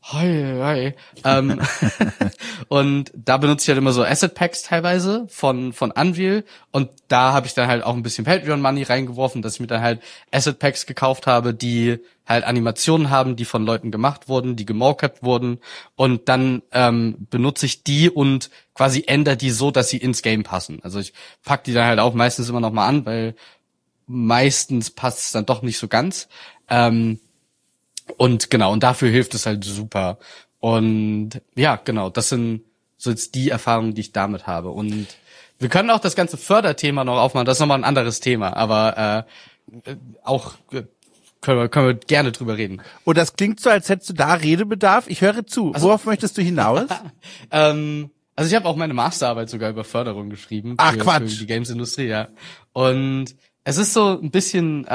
und da benutze ich halt immer so Asset Packs teilweise von Unreal, und da habe ich dann halt auch ein bisschen Patreon Money reingeworfen, dass ich mir dann halt Asset Packs gekauft habe, die halt Animationen haben, die von Leuten gemacht wurden, die gemocapt wurden, und dann benutze ich die und quasi ändere die so, dass sie ins Game passen. Also ich pack die dann halt auch meistens immer noch mal an, weil meistens passt es dann doch nicht so ganz. Und genau, und dafür hilft es halt super. Und ja, genau, das sind so jetzt die Erfahrungen, die ich damit habe. Und wir können auch das ganze Förderthema noch aufmachen, das ist nochmal ein anderes Thema, aber auch können wir gerne drüber reden. Und das klingt so, als hättest du da Redebedarf. Ich höre zu. Also, worauf möchtest du hinaus? Also ich habe auch meine Masterarbeit sogar über Förderung geschrieben. Ach, Quatsch. Für die Games-Industrie, ja. Und es ist so ein bisschen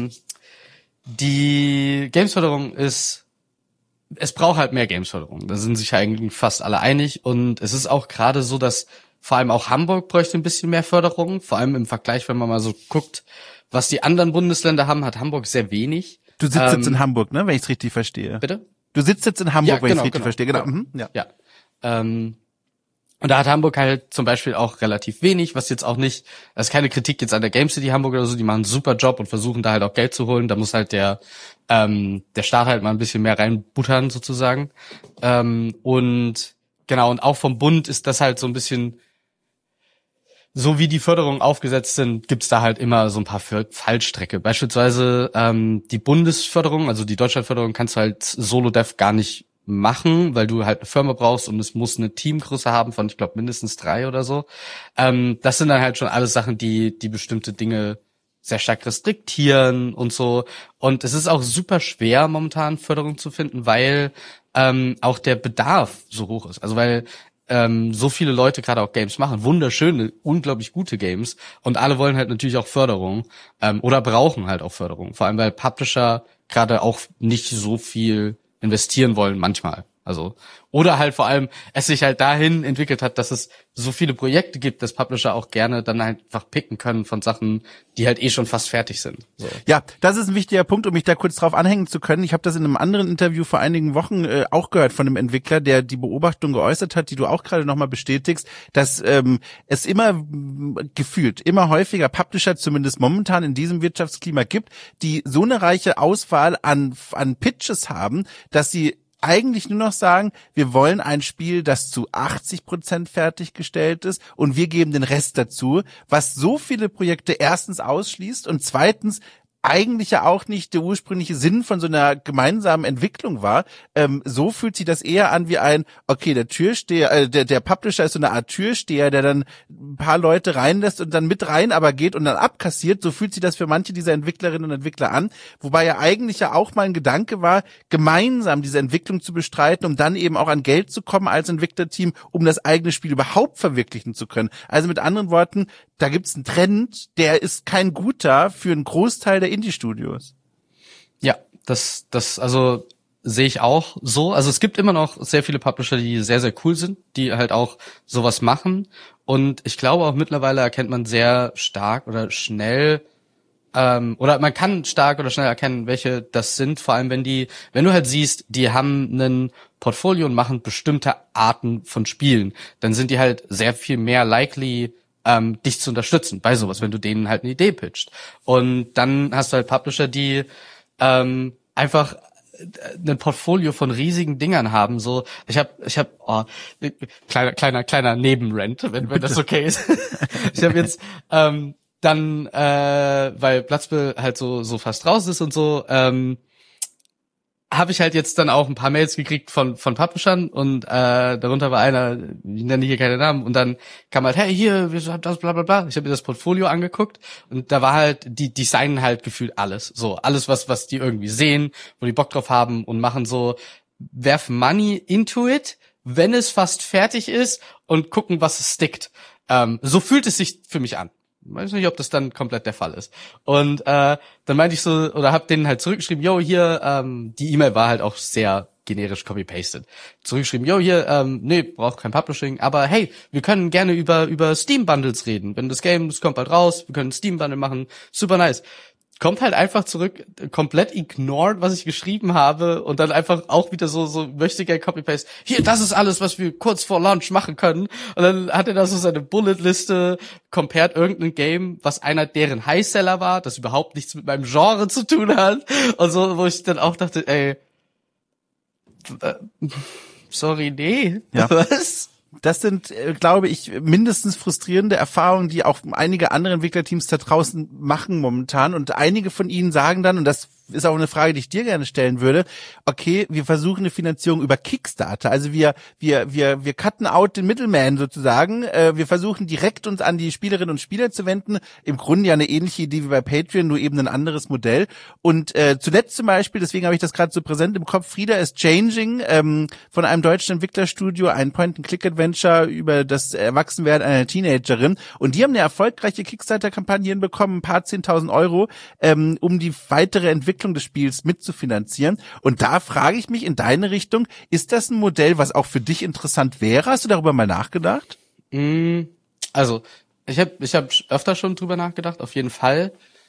die Gamesförderung es braucht halt mehr Gamesförderung. Da sind sich eigentlich fast alle einig. Und es ist auch gerade so, dass vor allem auch Hamburg bräuchte ein bisschen mehr Förderung. Vor allem im Vergleich, wenn man mal so guckt, was die anderen Bundesländer haben, hat Hamburg sehr wenig. Du sitzt jetzt in Hamburg, ne, wenn ich es richtig verstehe. Bitte? Du sitzt jetzt in Hamburg, Ja, wenn ich es genau, richtig verstehe. Genau. genau. Ja. Ja. Und da hat Hamburg halt zum Beispiel auch relativ wenig, was jetzt auch nicht, das ist keine Kritik jetzt an der Game City Hamburg oder so, die machen einen super Job und versuchen da halt auch Geld zu holen. Da muss halt der Staat halt mal ein bisschen mehr reinbuttern sozusagen. Und genau, und auch vom Bund ist das halt so ein bisschen, so wie die Förderungen aufgesetzt sind, gibt's da halt immer so ein paar Fallstrecke. Beispielsweise die Bundesförderung, also die Deutschlandförderung, kannst du halt Solo-Dev gar nicht machen, weil du halt eine Firma brauchst und es muss eine Teamgröße haben von, ich glaube, mindestens 3 oder so. Das sind dann halt schon alles Sachen, die bestimmte Dinge sehr stark restriktieren und so. Und es ist auch super schwer, momentan Förderung zu finden, weil auch der Bedarf so hoch ist. Also weil so viele Leute gerade auch Games machen, wunderschöne, unglaublich gute Games, und alle wollen halt natürlich auch Förderung oder brauchen halt auch Förderung. Vor allem, weil Publisher gerade auch nicht so viel investieren wollen manchmal. Also, oder halt vor allem es sich halt dahin entwickelt hat, dass es so viele Projekte gibt, dass Publisher auch gerne dann einfach picken können von Sachen, die halt schon fast fertig sind. So. Ja, das ist ein wichtiger Punkt, um mich da kurz drauf anhängen zu können. Ich habe das in einem anderen Interview vor einigen Wochen auch gehört von einem Entwickler, der die Beobachtung geäußert hat, die du auch gerade nochmal bestätigst, dass es immer gefühlt, immer häufiger Publisher, zumindest momentan in diesem Wirtschaftsklima gibt, die so eine reiche Auswahl an Pitches haben, dass sie eigentlich nur noch sagen, wir wollen ein Spiel, das zu 80% fertiggestellt ist und wir geben den Rest dazu, was so viele Projekte erstens ausschließt und zweitens eigentlich ja auch nicht der ursprüngliche Sinn von so einer gemeinsamen Entwicklung war. So fühlt sich das eher an wie der Türsteher, der Publisher ist so eine Art Türsteher, der dann ein paar Leute reinlässt und dann mit rein aber geht und dann abkassiert. So fühlt sich das für manche dieser Entwicklerinnen und Entwickler an. Wobei ja eigentlich ja auch mal ein Gedanke war, gemeinsam diese Entwicklung zu bestreiten, um dann eben auch an Geld zu kommen als Entwicklerteam, um das eigene Spiel überhaupt verwirklichen zu können. Also mit anderen Worten, da gibt's einen Trend, der ist kein guter für einen Großteil der Indie-Studios. Ja, das also sehe ich auch so. Also es gibt immer noch sehr viele Publisher, die sehr, sehr cool sind, die halt auch sowas machen. Und ich glaube auch mittlerweile erkennt man sehr stark oder schnell, oder man kann stark oder schnell erkennen, welche das sind. Vor allem, wenn du halt siehst, die haben ein Portfolio und machen bestimmte Arten von Spielen, dann sind die halt sehr viel mehr likely, dich zu unterstützen bei sowas, wenn du denen halt eine Idee pitcht. Und dann hast du halt Publisher, die einfach ein Portfolio von riesigen Dingern haben. So, ich hab kleiner Nebenrant, wenn das okay ist. Ich habe jetzt weil Bloodspill halt so fast raus ist und so, habe ich halt jetzt dann auch ein paar Mails gekriegt von Publishern und darunter war einer, ich nenne hier keine Namen, und dann kam halt, hey, hier, wir haben das, bla bla bla. Ich habe mir das Portfolio angeguckt und da war halt, die designen halt gefühlt alles. So, alles, was die irgendwie sehen, wo die Bock drauf haben und machen so, werfen Money into it, wenn es fast fertig ist und gucken, was es stickt. So fühlt es sich für mich an. Weiß nicht, ob das dann komplett der Fall ist. Und dann meinte ich so, oder hab denen halt zurückgeschrieben, yo, hier, die E-Mail war halt auch sehr generisch copy-pasted. Zurückgeschrieben, yo, hier, nee, braucht kein Publishing, aber hey, wir können gerne über Steam-Bundles reden. Wenn das kommt bald raus, wir können einen Steam-Bundle machen, super nice. Kommt halt einfach zurück, komplett ignored, was ich geschrieben habe, und dann einfach auch wieder so möchte gerne Copy-Paste. Hier, das ist alles, was wir kurz vor Launch machen können. Und dann hat er da so seine Bullet-Liste, compared irgendein Game, was einer deren Highseller war, das überhaupt nichts mit meinem Genre zu tun hat. Und so, wo ich dann auch dachte, ey, sorry, nee, ja. Was? Das sind, glaube ich, mindestens frustrierende Erfahrungen, die auch einige andere Entwicklerteams da draußen machen momentan. Und einige von ihnen sagen dann, und das ist auch eine Frage, die ich dir gerne stellen würde, okay, wir versuchen eine Finanzierung über Kickstarter. Also wir cutten out den Middleman sozusagen. Wir versuchen direkt uns an die Spielerinnen und Spieler zu wenden. Im Grunde ja eine ähnliche Idee wie bei Patreon, nur eben ein anderes Modell. Und zuletzt zum Beispiel, deswegen habe ich das gerade so präsent im Kopf, Frida is Changing, von einem deutschen Entwicklerstudio, ein Point-and-Click-Adventure über das Erwachsenwerden einer Teenagerin. Und die haben eine erfolgreiche Kickstarter-Kampagne hinbekommen, ein paar 10.000 Euro, um die weitere Entwicklung des Spiels mitzufinanzieren. Und da frage ich mich in deine Richtung, ist das ein Modell, was auch für dich interessant wäre? Hast du darüber mal nachgedacht? Also, ich hab öfter schon drüber nachgedacht, auf jeden Fall.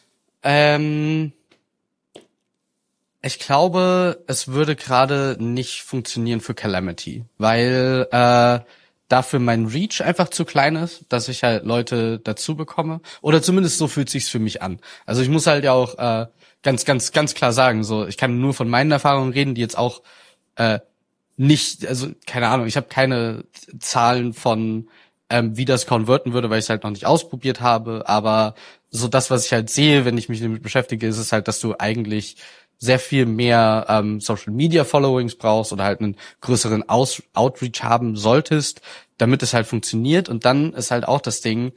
Ich glaube, es würde gerade nicht funktionieren für Calamity, weil dafür mein Reach einfach zu klein ist, dass ich halt Leute dazu bekomme. Oder zumindest so fühlt sich's für mich an. Also ich muss halt ja auch ganz klar sagen, so, ich kann nur von meinen Erfahrungen reden, die jetzt auch nicht, also keine Ahnung, ich habe keine Zahlen von wie das konverten würde, weil ich es halt noch nicht ausprobiert habe, aber so das, was ich halt sehe, wenn ich mich damit beschäftige, ist es halt, dass du eigentlich sehr viel mehr Social Media Followings brauchst oder halt einen größeren Outreach haben solltest, damit es halt funktioniert. Und dann ist halt auch das Ding,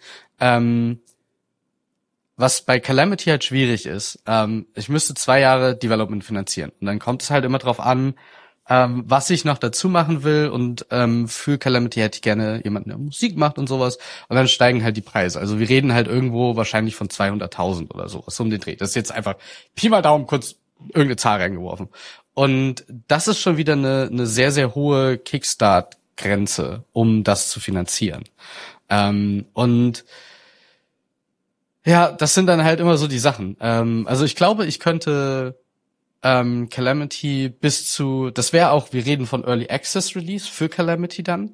was bei Calamity halt schwierig ist, ich müsste 2 Jahre Development finanzieren. Und dann kommt es halt immer drauf an, was ich noch dazu machen will. Und für Calamity hätte ich gerne jemanden, der Musik macht und sowas. Und dann steigen halt die Preise. Also wir reden halt irgendwo wahrscheinlich von 200.000 oder sowas, so um den Dreh. Das ist jetzt einfach Pi mal Daumen kurz irgendeine Zahl reingeworfen. Und das ist schon wieder eine sehr, sehr hohe Kickstart-Grenze, um das zu finanzieren. Und ja, das sind dann halt immer so die Sachen. Also ich glaube, ich könnte Calamity das wäre auch, wir reden von Early Access Release für Calamity dann.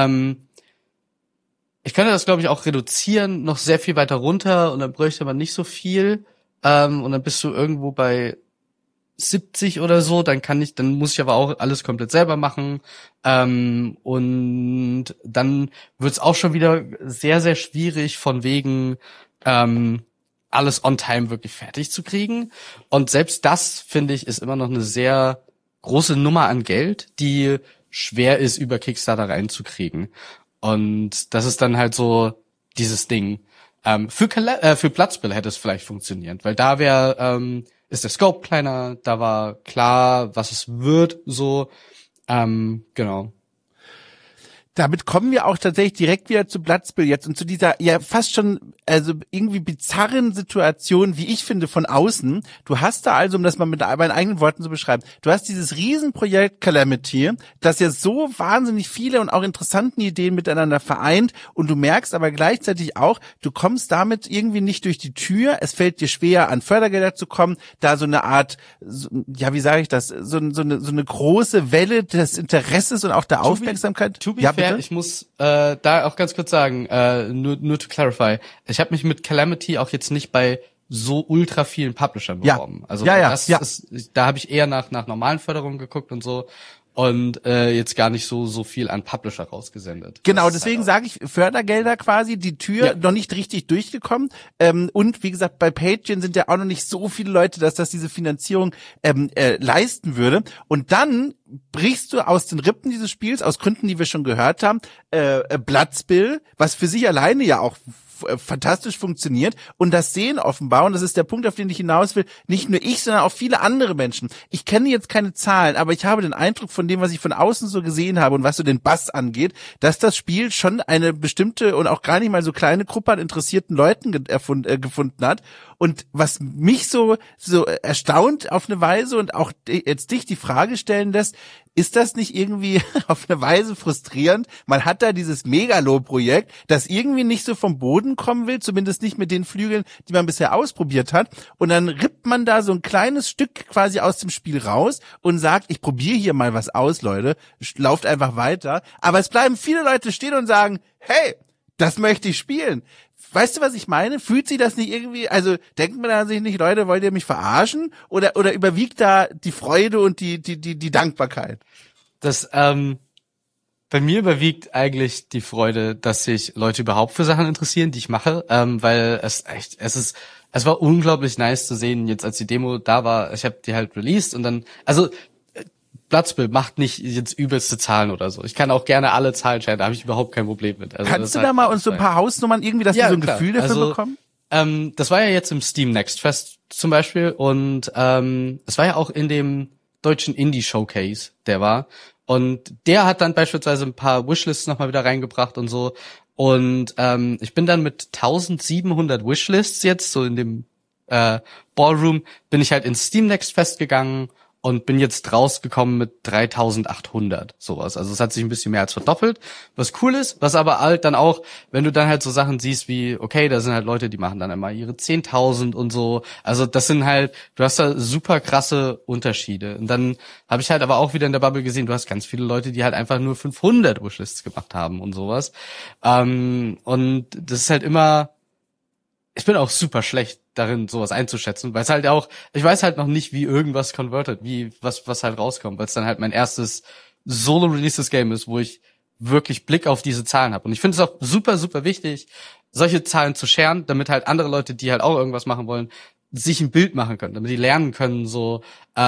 Ich könnte das, glaube ich, auch reduzieren, noch sehr viel weiter runter, und dann bräuchte man nicht so viel. Und dann bist du irgendwo bei 70 oder so, dann muss ich aber auch alles komplett selber machen. Und dann wird's auch schon wieder sehr, sehr schwierig von wegen alles on time wirklich fertig zu kriegen. Und selbst das, finde ich, ist immer noch eine sehr große Nummer an Geld, die schwer ist, über Kickstarter reinzukriegen. Und das ist dann halt so dieses Ding. Für Bloodspill hätte es vielleicht funktioniert, weil da ist der Scope kleiner, da war klar, was es wird, so, genau. Damit kommen wir auch tatsächlich direkt wieder zu Bloodspill jetzt und zu dieser ja fast schon also irgendwie bizarren Situation, wie ich finde, von außen. Du hast da also, um das mal mit meinen eigenen Worten zu beschreiben, du hast dieses Riesenprojekt Calamity, das ja so wahnsinnig viele und auch interessanten Ideen miteinander vereint und du merkst aber gleichzeitig auch, du kommst damit irgendwie nicht durch die Tür, es fällt dir schwer, an Fördergelder zu kommen, da so eine Art, ja wie sage ich das, so eine große Welle des Interesses und auch der Aufmerksamkeit. To be fair, ich muss da auch ganz kurz sagen, nur to clarify, ich habe mich mit Calamity auch jetzt nicht bei so ultra vielen Publishern beworben. Also da habe ich eher nach normalen Förderungen geguckt und so und jetzt gar nicht so viel an Publisher rausgesendet. Genau, deswegen sage ich Fördergelder quasi, die Tür noch nicht richtig durchgekommen und wie gesagt, bei Patreon sind ja auch noch nicht so viele Leute, dass das diese Finanzierung leisten würde und dann brichst du aus den Rippen dieses Spiels, aus Gründen, die wir schon gehört haben, Bloodspill, was für sich alleine ja auch fantastisch funktioniert und das sehen offenbar, und das ist der Punkt, auf den ich hinaus will, nicht nur ich, sondern auch viele andere Menschen. Ich kenne jetzt keine Zahlen, aber ich habe den Eindruck von dem, was ich von außen so gesehen habe und was so den Bass angeht, dass das Spiel schon eine bestimmte und auch gar nicht mal so kleine Gruppe an interessierten Leuten gefunden hat. Und was mich so erstaunt auf eine Weise und auch jetzt dich die Frage stellen lässt, ist das nicht irgendwie auf eine Weise frustrierend? Man hat da dieses Megalo-Projekt, das irgendwie nicht so vom Boden kommen will, zumindest nicht mit den Flügeln, die man bisher ausprobiert hat. Und dann rippt man da so ein kleines Stück quasi aus dem Spiel raus und sagt, ich probiere hier mal was aus, Leute. Lauft einfach weiter. Aber es bleiben viele Leute stehen und sagen, hey, das möchte ich spielen. Weißt du, was ich meine? Fühlt sich das nicht irgendwie, also denkt man an sich nicht, Leute, wollt ihr mich verarschen? Oder überwiegt da die Freude und die Dankbarkeit? Bei mir überwiegt eigentlich die Freude, dass sich Leute überhaupt für Sachen interessieren, die ich mache, weil es war unglaublich nice zu sehen, jetzt als die Demo da war, ich habe die halt released und dann, also Bloodspill macht nicht jetzt übelste Zahlen oder so. Ich kann auch gerne alle Zahlen schreiben, da habe ich überhaupt kein Problem mit. Also kannst du da mal uns so ein paar Hausnummern irgendwie, dass wir so ein Gefühl dafür bekommen? Das war ja jetzt im Steam Next Fest zum Beispiel und es war ja auch in dem deutschen Indie Showcase, der war. Und der hat dann beispielsweise ein paar Wishlists nochmal wieder reingebracht und so. Und ich bin dann mit 1700 Wishlists jetzt, so in dem Ballroom, bin ich halt ins Steam Next Fest gegangen und bin jetzt rausgekommen mit 3800, sowas. Also es hat sich ein bisschen mehr als verdoppelt, was cool ist, was aber halt dann auch, wenn du dann halt so Sachen siehst wie, okay, da sind halt Leute, die machen dann einmal ihre 10.000 und so. Also das sind halt, du hast da super krasse Unterschiede. Und dann habe ich halt aber auch wieder in der Bubble gesehen, du hast ganz viele Leute, die halt einfach nur 500 Wishlists gemacht haben und sowas. Und das ist halt immer, ich bin auch super schlecht darin, sowas einzuschätzen, weil es halt auch, ich weiß halt noch nicht, wie irgendwas convertet, was halt rauskommt, weil es dann halt mein erstes Solo-Releases Game ist, wo ich wirklich Blick auf diese Zahlen habe. Und ich finde es auch super, super wichtig, solche Zahlen zu sharen, damit halt andere Leute, die halt auch irgendwas machen wollen, sich ein Bild machen können, damit die lernen können, so,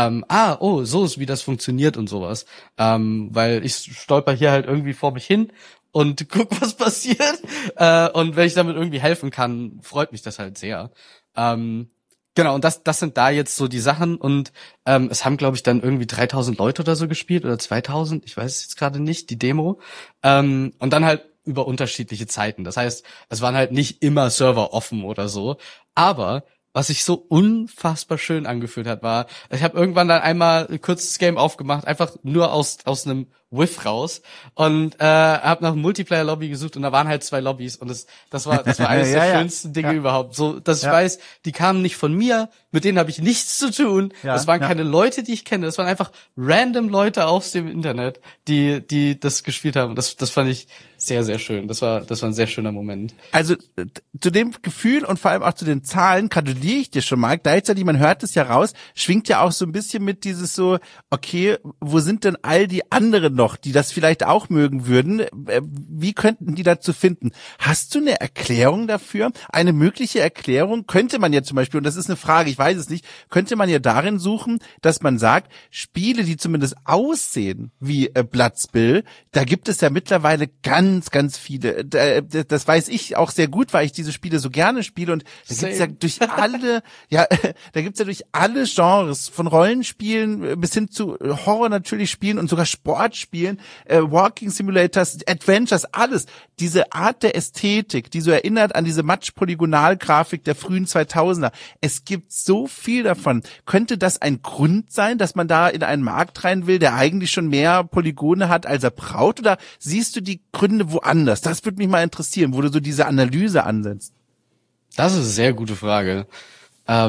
so ist, wie das funktioniert und sowas. Weil ich stolper hier halt irgendwie vor mich hin und guck, was passiert. Und wenn ich damit irgendwie helfen kann, freut mich das halt sehr. Genau, und das sind da jetzt so die Sachen. Und es haben, glaube ich, dann irgendwie 3000 Leute oder so gespielt oder 2000, ich weiß es jetzt gerade nicht, die Demo. Und dann halt über unterschiedliche Zeiten. Das heißt, es waren halt nicht immer Server offen oder so. Aber was sich so unfassbar schön angefühlt hat, war, ich habe irgendwann dann einmal ein kurzes Game aufgemacht, einfach nur aus einem Whiff raus und habe nach einem Multiplayer-Lobby gesucht und da waren halt 2 Lobbys und das war eines der schönsten Dinge überhaupt. So, dass ich weiß, die kamen nicht von mir, mit denen habe ich nichts zu tun. Das waren keine Leute, die ich kenne, das waren einfach random Leute aus dem Internet, die das gespielt haben. Das fand ich sehr, sehr schön. Das war ein sehr schöner Moment. Also zu dem Gefühl und vor allem auch zu den Zahlen gratuliere ich dir schon mal. Gleichzeitig, man hört es ja raus, schwingt ja auch so ein bisschen mit dieses so, okay, wo sind denn all die anderen noch, die das vielleicht auch mögen würden? Wie könnten die dazu finden? Hast du eine Erklärung dafür? Eine mögliche Erklärung könnte man ja zum Beispiel, und das ist eine Frage, ich weiß es nicht, könnte man ja darin suchen, dass man sagt, Spiele, die zumindest aussehen wie Blood Spill, da gibt es ja mittlerweile ganz viele. Das weiß ich auch sehr gut, weil ich diese Spiele so gerne spiele und da gibt's ja durch alle, da gibt's ja durch alle Genres, von Rollenspielen bis hin zu Horror natürlich Spielen und sogar Sportspielen, Walking Simulators, Adventures, alles. Diese Art der Ästhetik, die so erinnert an diese Matsch-Polygonal-Grafik der frühen 2000er. Es gibt so viel davon. Könnte das ein Grund sein, dass man da in einen Markt rein will, der eigentlich schon mehr Polygone hat, als er braucht? Oder siehst du die Gründe woanders? Das würde mich mal interessieren, wo du so diese Analyse ansetzt. Das ist eine sehr gute Frage. Da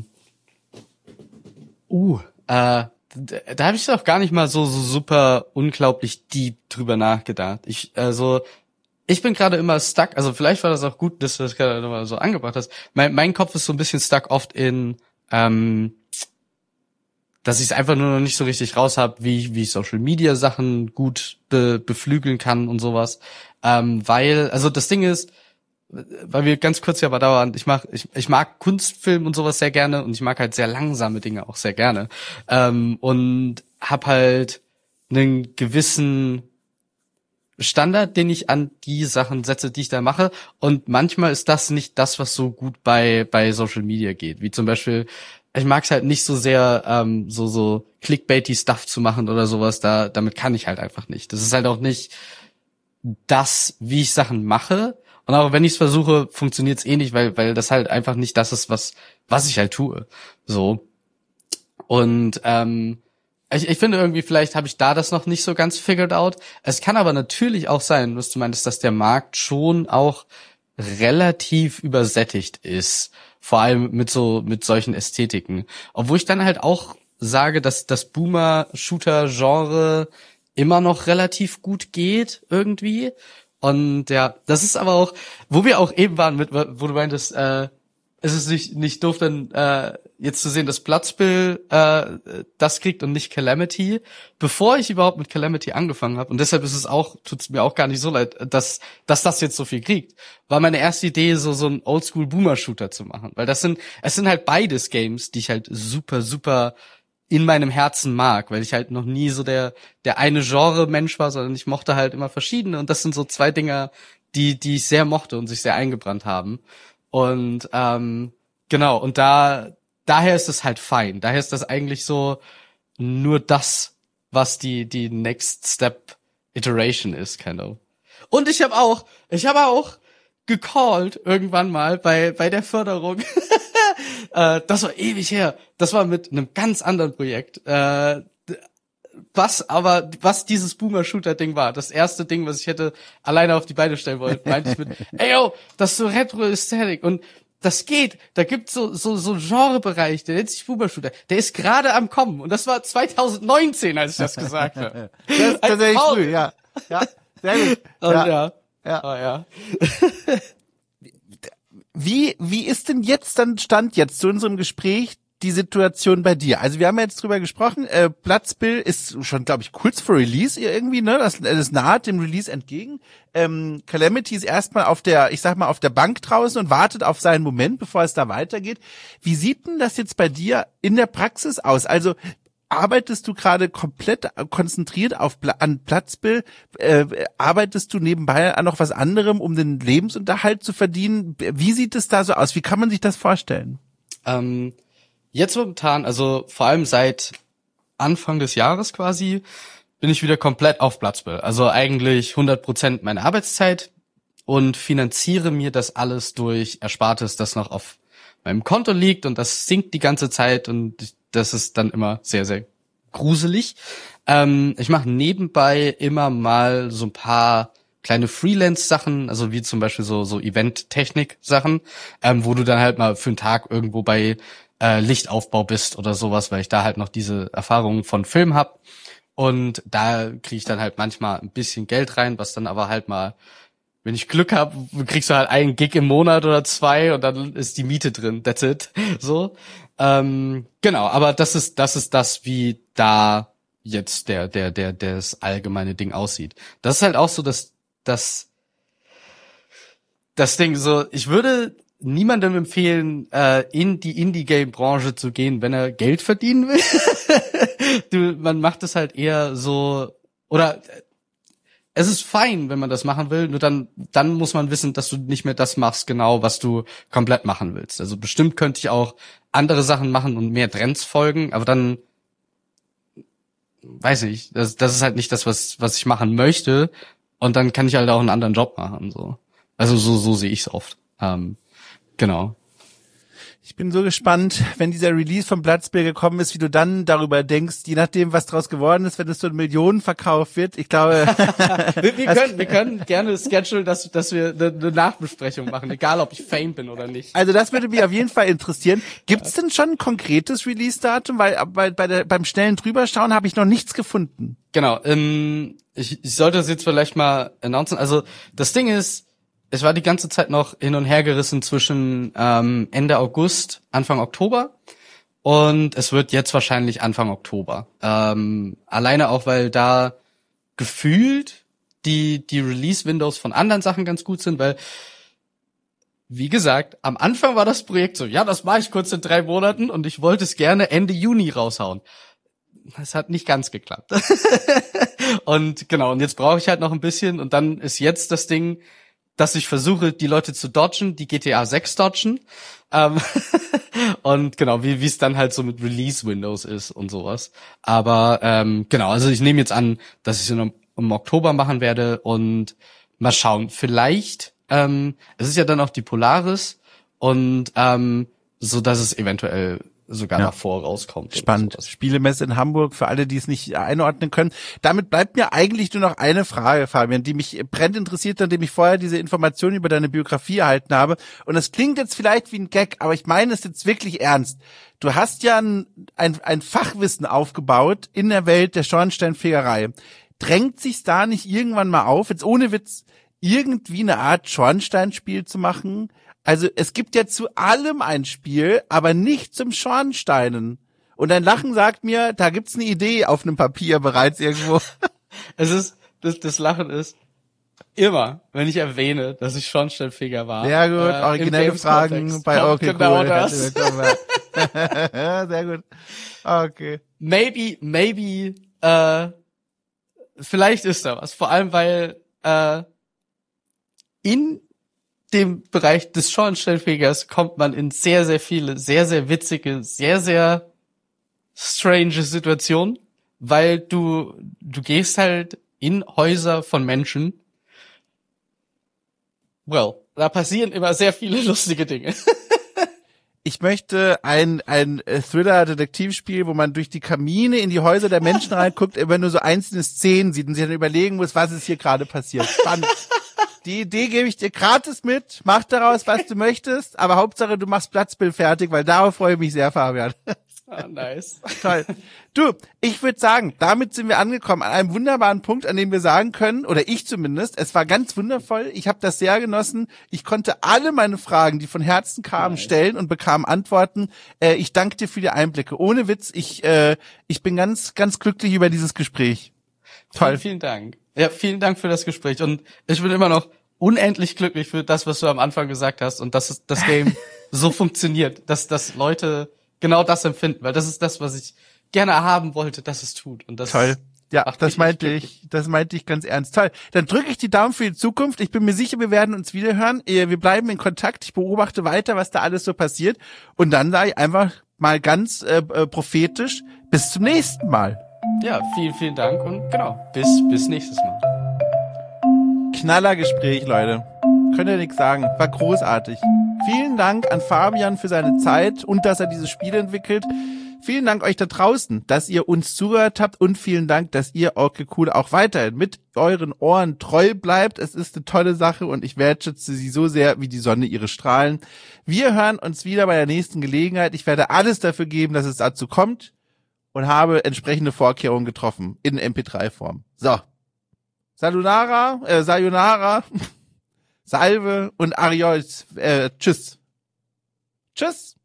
habe ich auch gar nicht mal so super unglaublich deep drüber nachgedacht. Ich bin gerade immer stuck, also vielleicht war das auch gut, dass du das gerade nochmal so angebracht hast. Mein Kopf ist so ein bisschen stuck oft in, dass ich es einfach nur noch nicht so richtig raus habe, wie ich Social Media Sachen gut beflügeln kann und sowas. Weil, also das Ding ist, weil wir ganz kurz ja mal dauern, ich mag Kunstfilm und sowas sehr gerne und ich mag halt sehr langsame Dinge auch sehr gerne. Und hab halt einen gewissen Standard, den ich an die Sachen setze, die ich da mache. Und manchmal ist das nicht das, was so gut bei Social Media geht. Wie zum Beispiel, ich mag es halt nicht so sehr, so clickbaity Stuff zu machen oder sowas. Damit kann ich halt einfach nicht. Das ist halt auch nicht das, wie ich Sachen mache. Und auch wenn ich es versuche, funktioniert es eh nicht, weil das halt einfach nicht das ist, was ich halt tue. So. Und ich finde irgendwie, vielleicht habe ich da das noch nicht so ganz figured out. Es kann aber natürlich auch sein, was du meinst, dass der Markt schon auch relativ übersättigt ist. Vor allem mit solchen Ästhetiken. Obwohl ich dann halt auch sage, dass das Boomer-Shooter-Genre immer noch relativ gut geht, irgendwie. Und ja, das ist aber auch, wo wir auch eben waren, wo du meintest, es ist nicht doof, dann jetzt zu sehen, dass Blood Spill das kriegt und nicht Calamity. Bevor ich überhaupt mit Calamity angefangen habe, und deshalb tut's mir auch gar nicht so leid, dass das jetzt so viel kriegt, war meine erste Idee, so ein Oldschool-Boomer-Shooter zu machen. Weil es sind halt beides Games, die ich halt super, super in meinem Herzen mag, weil ich halt noch nie so der eine Genre-Mensch war, sondern ich mochte halt immer verschiedene. Und das sind so 2 Dinger, die ich sehr mochte und sich sehr eingebrannt haben. Und genau, und daher ist es halt fein. Daher ist das eigentlich so nur das, was die Next Step Iteration ist, kind of. Und ich habe auch gecallt irgendwann mal bei der Förderung. Das war ewig her. Das war mit einem ganz anderen Projekt. Was dieses Boomer-Shooter-Ding war, das erste Ding, was ich hätte alleine auf die Beine stellen wollen, meinte ich mit, ey yo, das ist so Retro-Ästhetik und das geht, da gibt's so Genrebereich, der nennt sich Boomer-Shooter, der ist gerade am Kommen und das war 2019, als ich das gesagt habe. Das ist tatsächlich früh, ja. Ja, sehr gut. Und ja. Wie ist denn jetzt dann Stand jetzt zu unserem Gespräch die Situation bei dir? Also wir haben ja jetzt drüber gesprochen, Blood Spill ist schon, glaube ich, kurz vor Release irgendwie, ne? Das naht dem Release entgegen. Calamity ist erstmal auf der Bank draußen und wartet auf seinen Moment, bevor es da weitergeht. Wie sieht denn das jetzt bei dir in der Praxis aus? Also arbeitest du gerade komplett konzentriert an Blood Spill? Arbeitest du nebenbei an noch was anderem, um den Lebensunterhalt zu verdienen? Wie sieht es da so aus? Wie kann man sich das vorstellen? Jetzt momentan, also vor allem seit Anfang des Jahres quasi, bin ich wieder komplett auf Blood Spill. Also eigentlich 100% meine Arbeitszeit und finanziere mir das alles durch Erspartes, das noch auf meinem Konto liegt und das sinkt die ganze Zeit und das ist dann immer sehr, sehr gruselig. Ich mache nebenbei immer mal so ein paar kleine Freelance-Sachen, also wie zum Beispiel so Event-Technik-Sachen, wo du dann halt mal für einen Tag irgendwo bei Lichtaufbau bist oder sowas, weil ich da halt noch diese Erfahrungen von Film hab. Und da kriege ich dann halt manchmal ein bisschen Geld rein, was dann aber halt mal, wenn ich Glück habe, kriegst du halt einen Gig im Monat oder 2 und dann ist die Miete drin. That's it. So. Genau, aber das ist das, wie da jetzt das allgemeine Ding aussieht. Das ist halt auch so das Ding, so, ich würde niemandem empfehlen, in die Indie-Game-Branche zu gehen, wenn er Geld verdienen will. Man macht es halt eher so, oder es ist fein, wenn man das machen will, nur dann muss man wissen, dass du nicht mehr das machst, genau, was du komplett machen willst. Also bestimmt könnte ich auch andere Sachen machen und mehr Trends folgen, aber dann weiß ich, das ist halt nicht das, was ich machen möchte, und dann kann ich halt auch einen anderen Job machen, so. Also so sehe ich es oft. Genau. Ich bin so gespannt, wenn dieser Release von Bloodspill gekommen ist, wie du dann darüber denkst, je nachdem, was draus geworden ist, wenn es so ein Millionenverkauf wird. Ich glaube, wir können gerne schedulen, dass wir eine Nachbesprechung machen, egal ob ich Fame bin oder nicht. Also das würde mich auf jeden Fall interessieren. Gibt es denn schon ein konkretes Release-Datum? Weil beim schnellen Drüberschauen habe ich noch nichts gefunden. Genau. Ich sollte das jetzt vielleicht mal announcen. Also das Ding ist, es war die ganze Zeit noch hin und her gerissen zwischen Ende August, Anfang Oktober, und es wird jetzt wahrscheinlich Anfang Oktober. Alleine auch, weil da gefühlt die Release-Windows von anderen Sachen ganz gut sind, weil, wie gesagt, am Anfang war das Projekt so, ja, das mache ich kurz in 3 Monaten und ich wollte es gerne Ende Juni raushauen. Das hat nicht ganz geklappt. Und genau, und jetzt brauche ich halt noch ein bisschen, und dann ist jetzt das Ding, dass ich versuche, die Leute zu dodgen, die GTA 6 dodgen. Und genau, wie es dann halt so mit Release-Windows ist und sowas. Aber genau, also ich nehme jetzt an, dass ich es im Oktober machen werde und mal schauen. Vielleicht, es ist ja dann auch die Polaris, und so dass es eventuell sogar davor rauskommt. Spannend. Spielemesse in Hamburg, für alle, die es nicht einordnen können. Damit bleibt mir eigentlich nur noch eine Frage, Fabian, die mich brennend interessiert, nachdem ich vorher diese Informationen über deine Biografie erhalten habe. Und es klingt jetzt vielleicht wie ein Gag, aber ich meine es jetzt wirklich ernst. Du hast ja ein Fachwissen aufgebaut in der Welt der Schornsteinfegerei. Drängt sich's da nicht irgendwann mal auf, jetzt ohne Witz, irgendwie eine Art Schornsteinspiel zu machen? Also es gibt ja zu allem ein Spiel, aber nicht zum Schornsteinen. Und dein Lachen sagt mir, da gibt's eine Idee auf einem Papier bereits irgendwo. Das Lachen ist immer, wenn ich erwähne, dass ich Schornsteinfeger war. Sehr gut, originelle Fragen bei Okay genau Cool. Das. Sehr gut. Okay. Maybe, vielleicht ist da was. Vor allem, weil in dem Bereich des Schornsteinfegers kommt man in sehr, sehr viele, sehr, sehr witzige, sehr, sehr strange Situationen, weil du gehst halt in Häuser von Menschen. Well, da passieren immer sehr viele lustige Dinge. Ich möchte ein Thriller-Detektivspiel, wo man durch die Kamine in die Häuser der Menschen reinguckt, immer nur so einzelne Szenen sieht und sich dann überlegen muss, was ist hier gerade passiert. Spannend. Die Idee gebe ich dir gratis mit. Mach daraus, was du möchtest, aber Hauptsache, du machst Platzbild fertig, weil darauf freue ich mich sehr, Fabian. Ah, nice. Toll. Du, ich würde sagen, damit sind wir angekommen an einem wunderbaren Punkt, an dem wir sagen können, oder ich zumindest, es war ganz wundervoll, ich habe das sehr genossen, ich konnte alle meine Fragen, die von Herzen kamen, stellen und bekam Antworten. Ich danke dir für die Einblicke. Ohne Witz, ich bin ganz, ganz glücklich über dieses Gespräch. Toll. Vielen Dank. Ja, vielen Dank für das Gespräch, und ich bin immer noch unendlich glücklich für das, was du am Anfang gesagt hast, und dass das Game so funktioniert, dass Leute genau das empfinden, weil das ist das, was ich gerne haben wollte, dass es tut. Und das toll. Ja, das meinte ich ganz ernst. Toll. Dann drücke ich die Daumen für die Zukunft. Ich bin mir sicher, wir werden uns wiederhören. Wir bleiben in Kontakt. Ich beobachte weiter, was da alles so passiert. Und dann sage ich einfach mal ganz prophetisch, bis zum nächsten Mal. Ja, vielen, vielen Dank, und genau, bis nächstes Mal. Knallergespräch, Leute. Könnt ihr nichts sagen. War großartig. Vielen Dank an Fabian für seine Zeit und dass er dieses Spiel entwickelt. Vielen Dank euch da draußen, dass ihr uns zugehört habt und vielen Dank, dass ihr okay cool auch weiterhin mit euren Ohren treu bleibt. Es ist eine tolle Sache und ich wertschätze sie so sehr wie die Sonne ihre Strahlen. Wir hören uns wieder bei der nächsten Gelegenheit. Ich werde alles dafür geben, dass es dazu kommt und habe entsprechende Vorkehrungen getroffen in MP3-Form. So. Sayonara, Salve und Arios. Tschüss. Tschüss.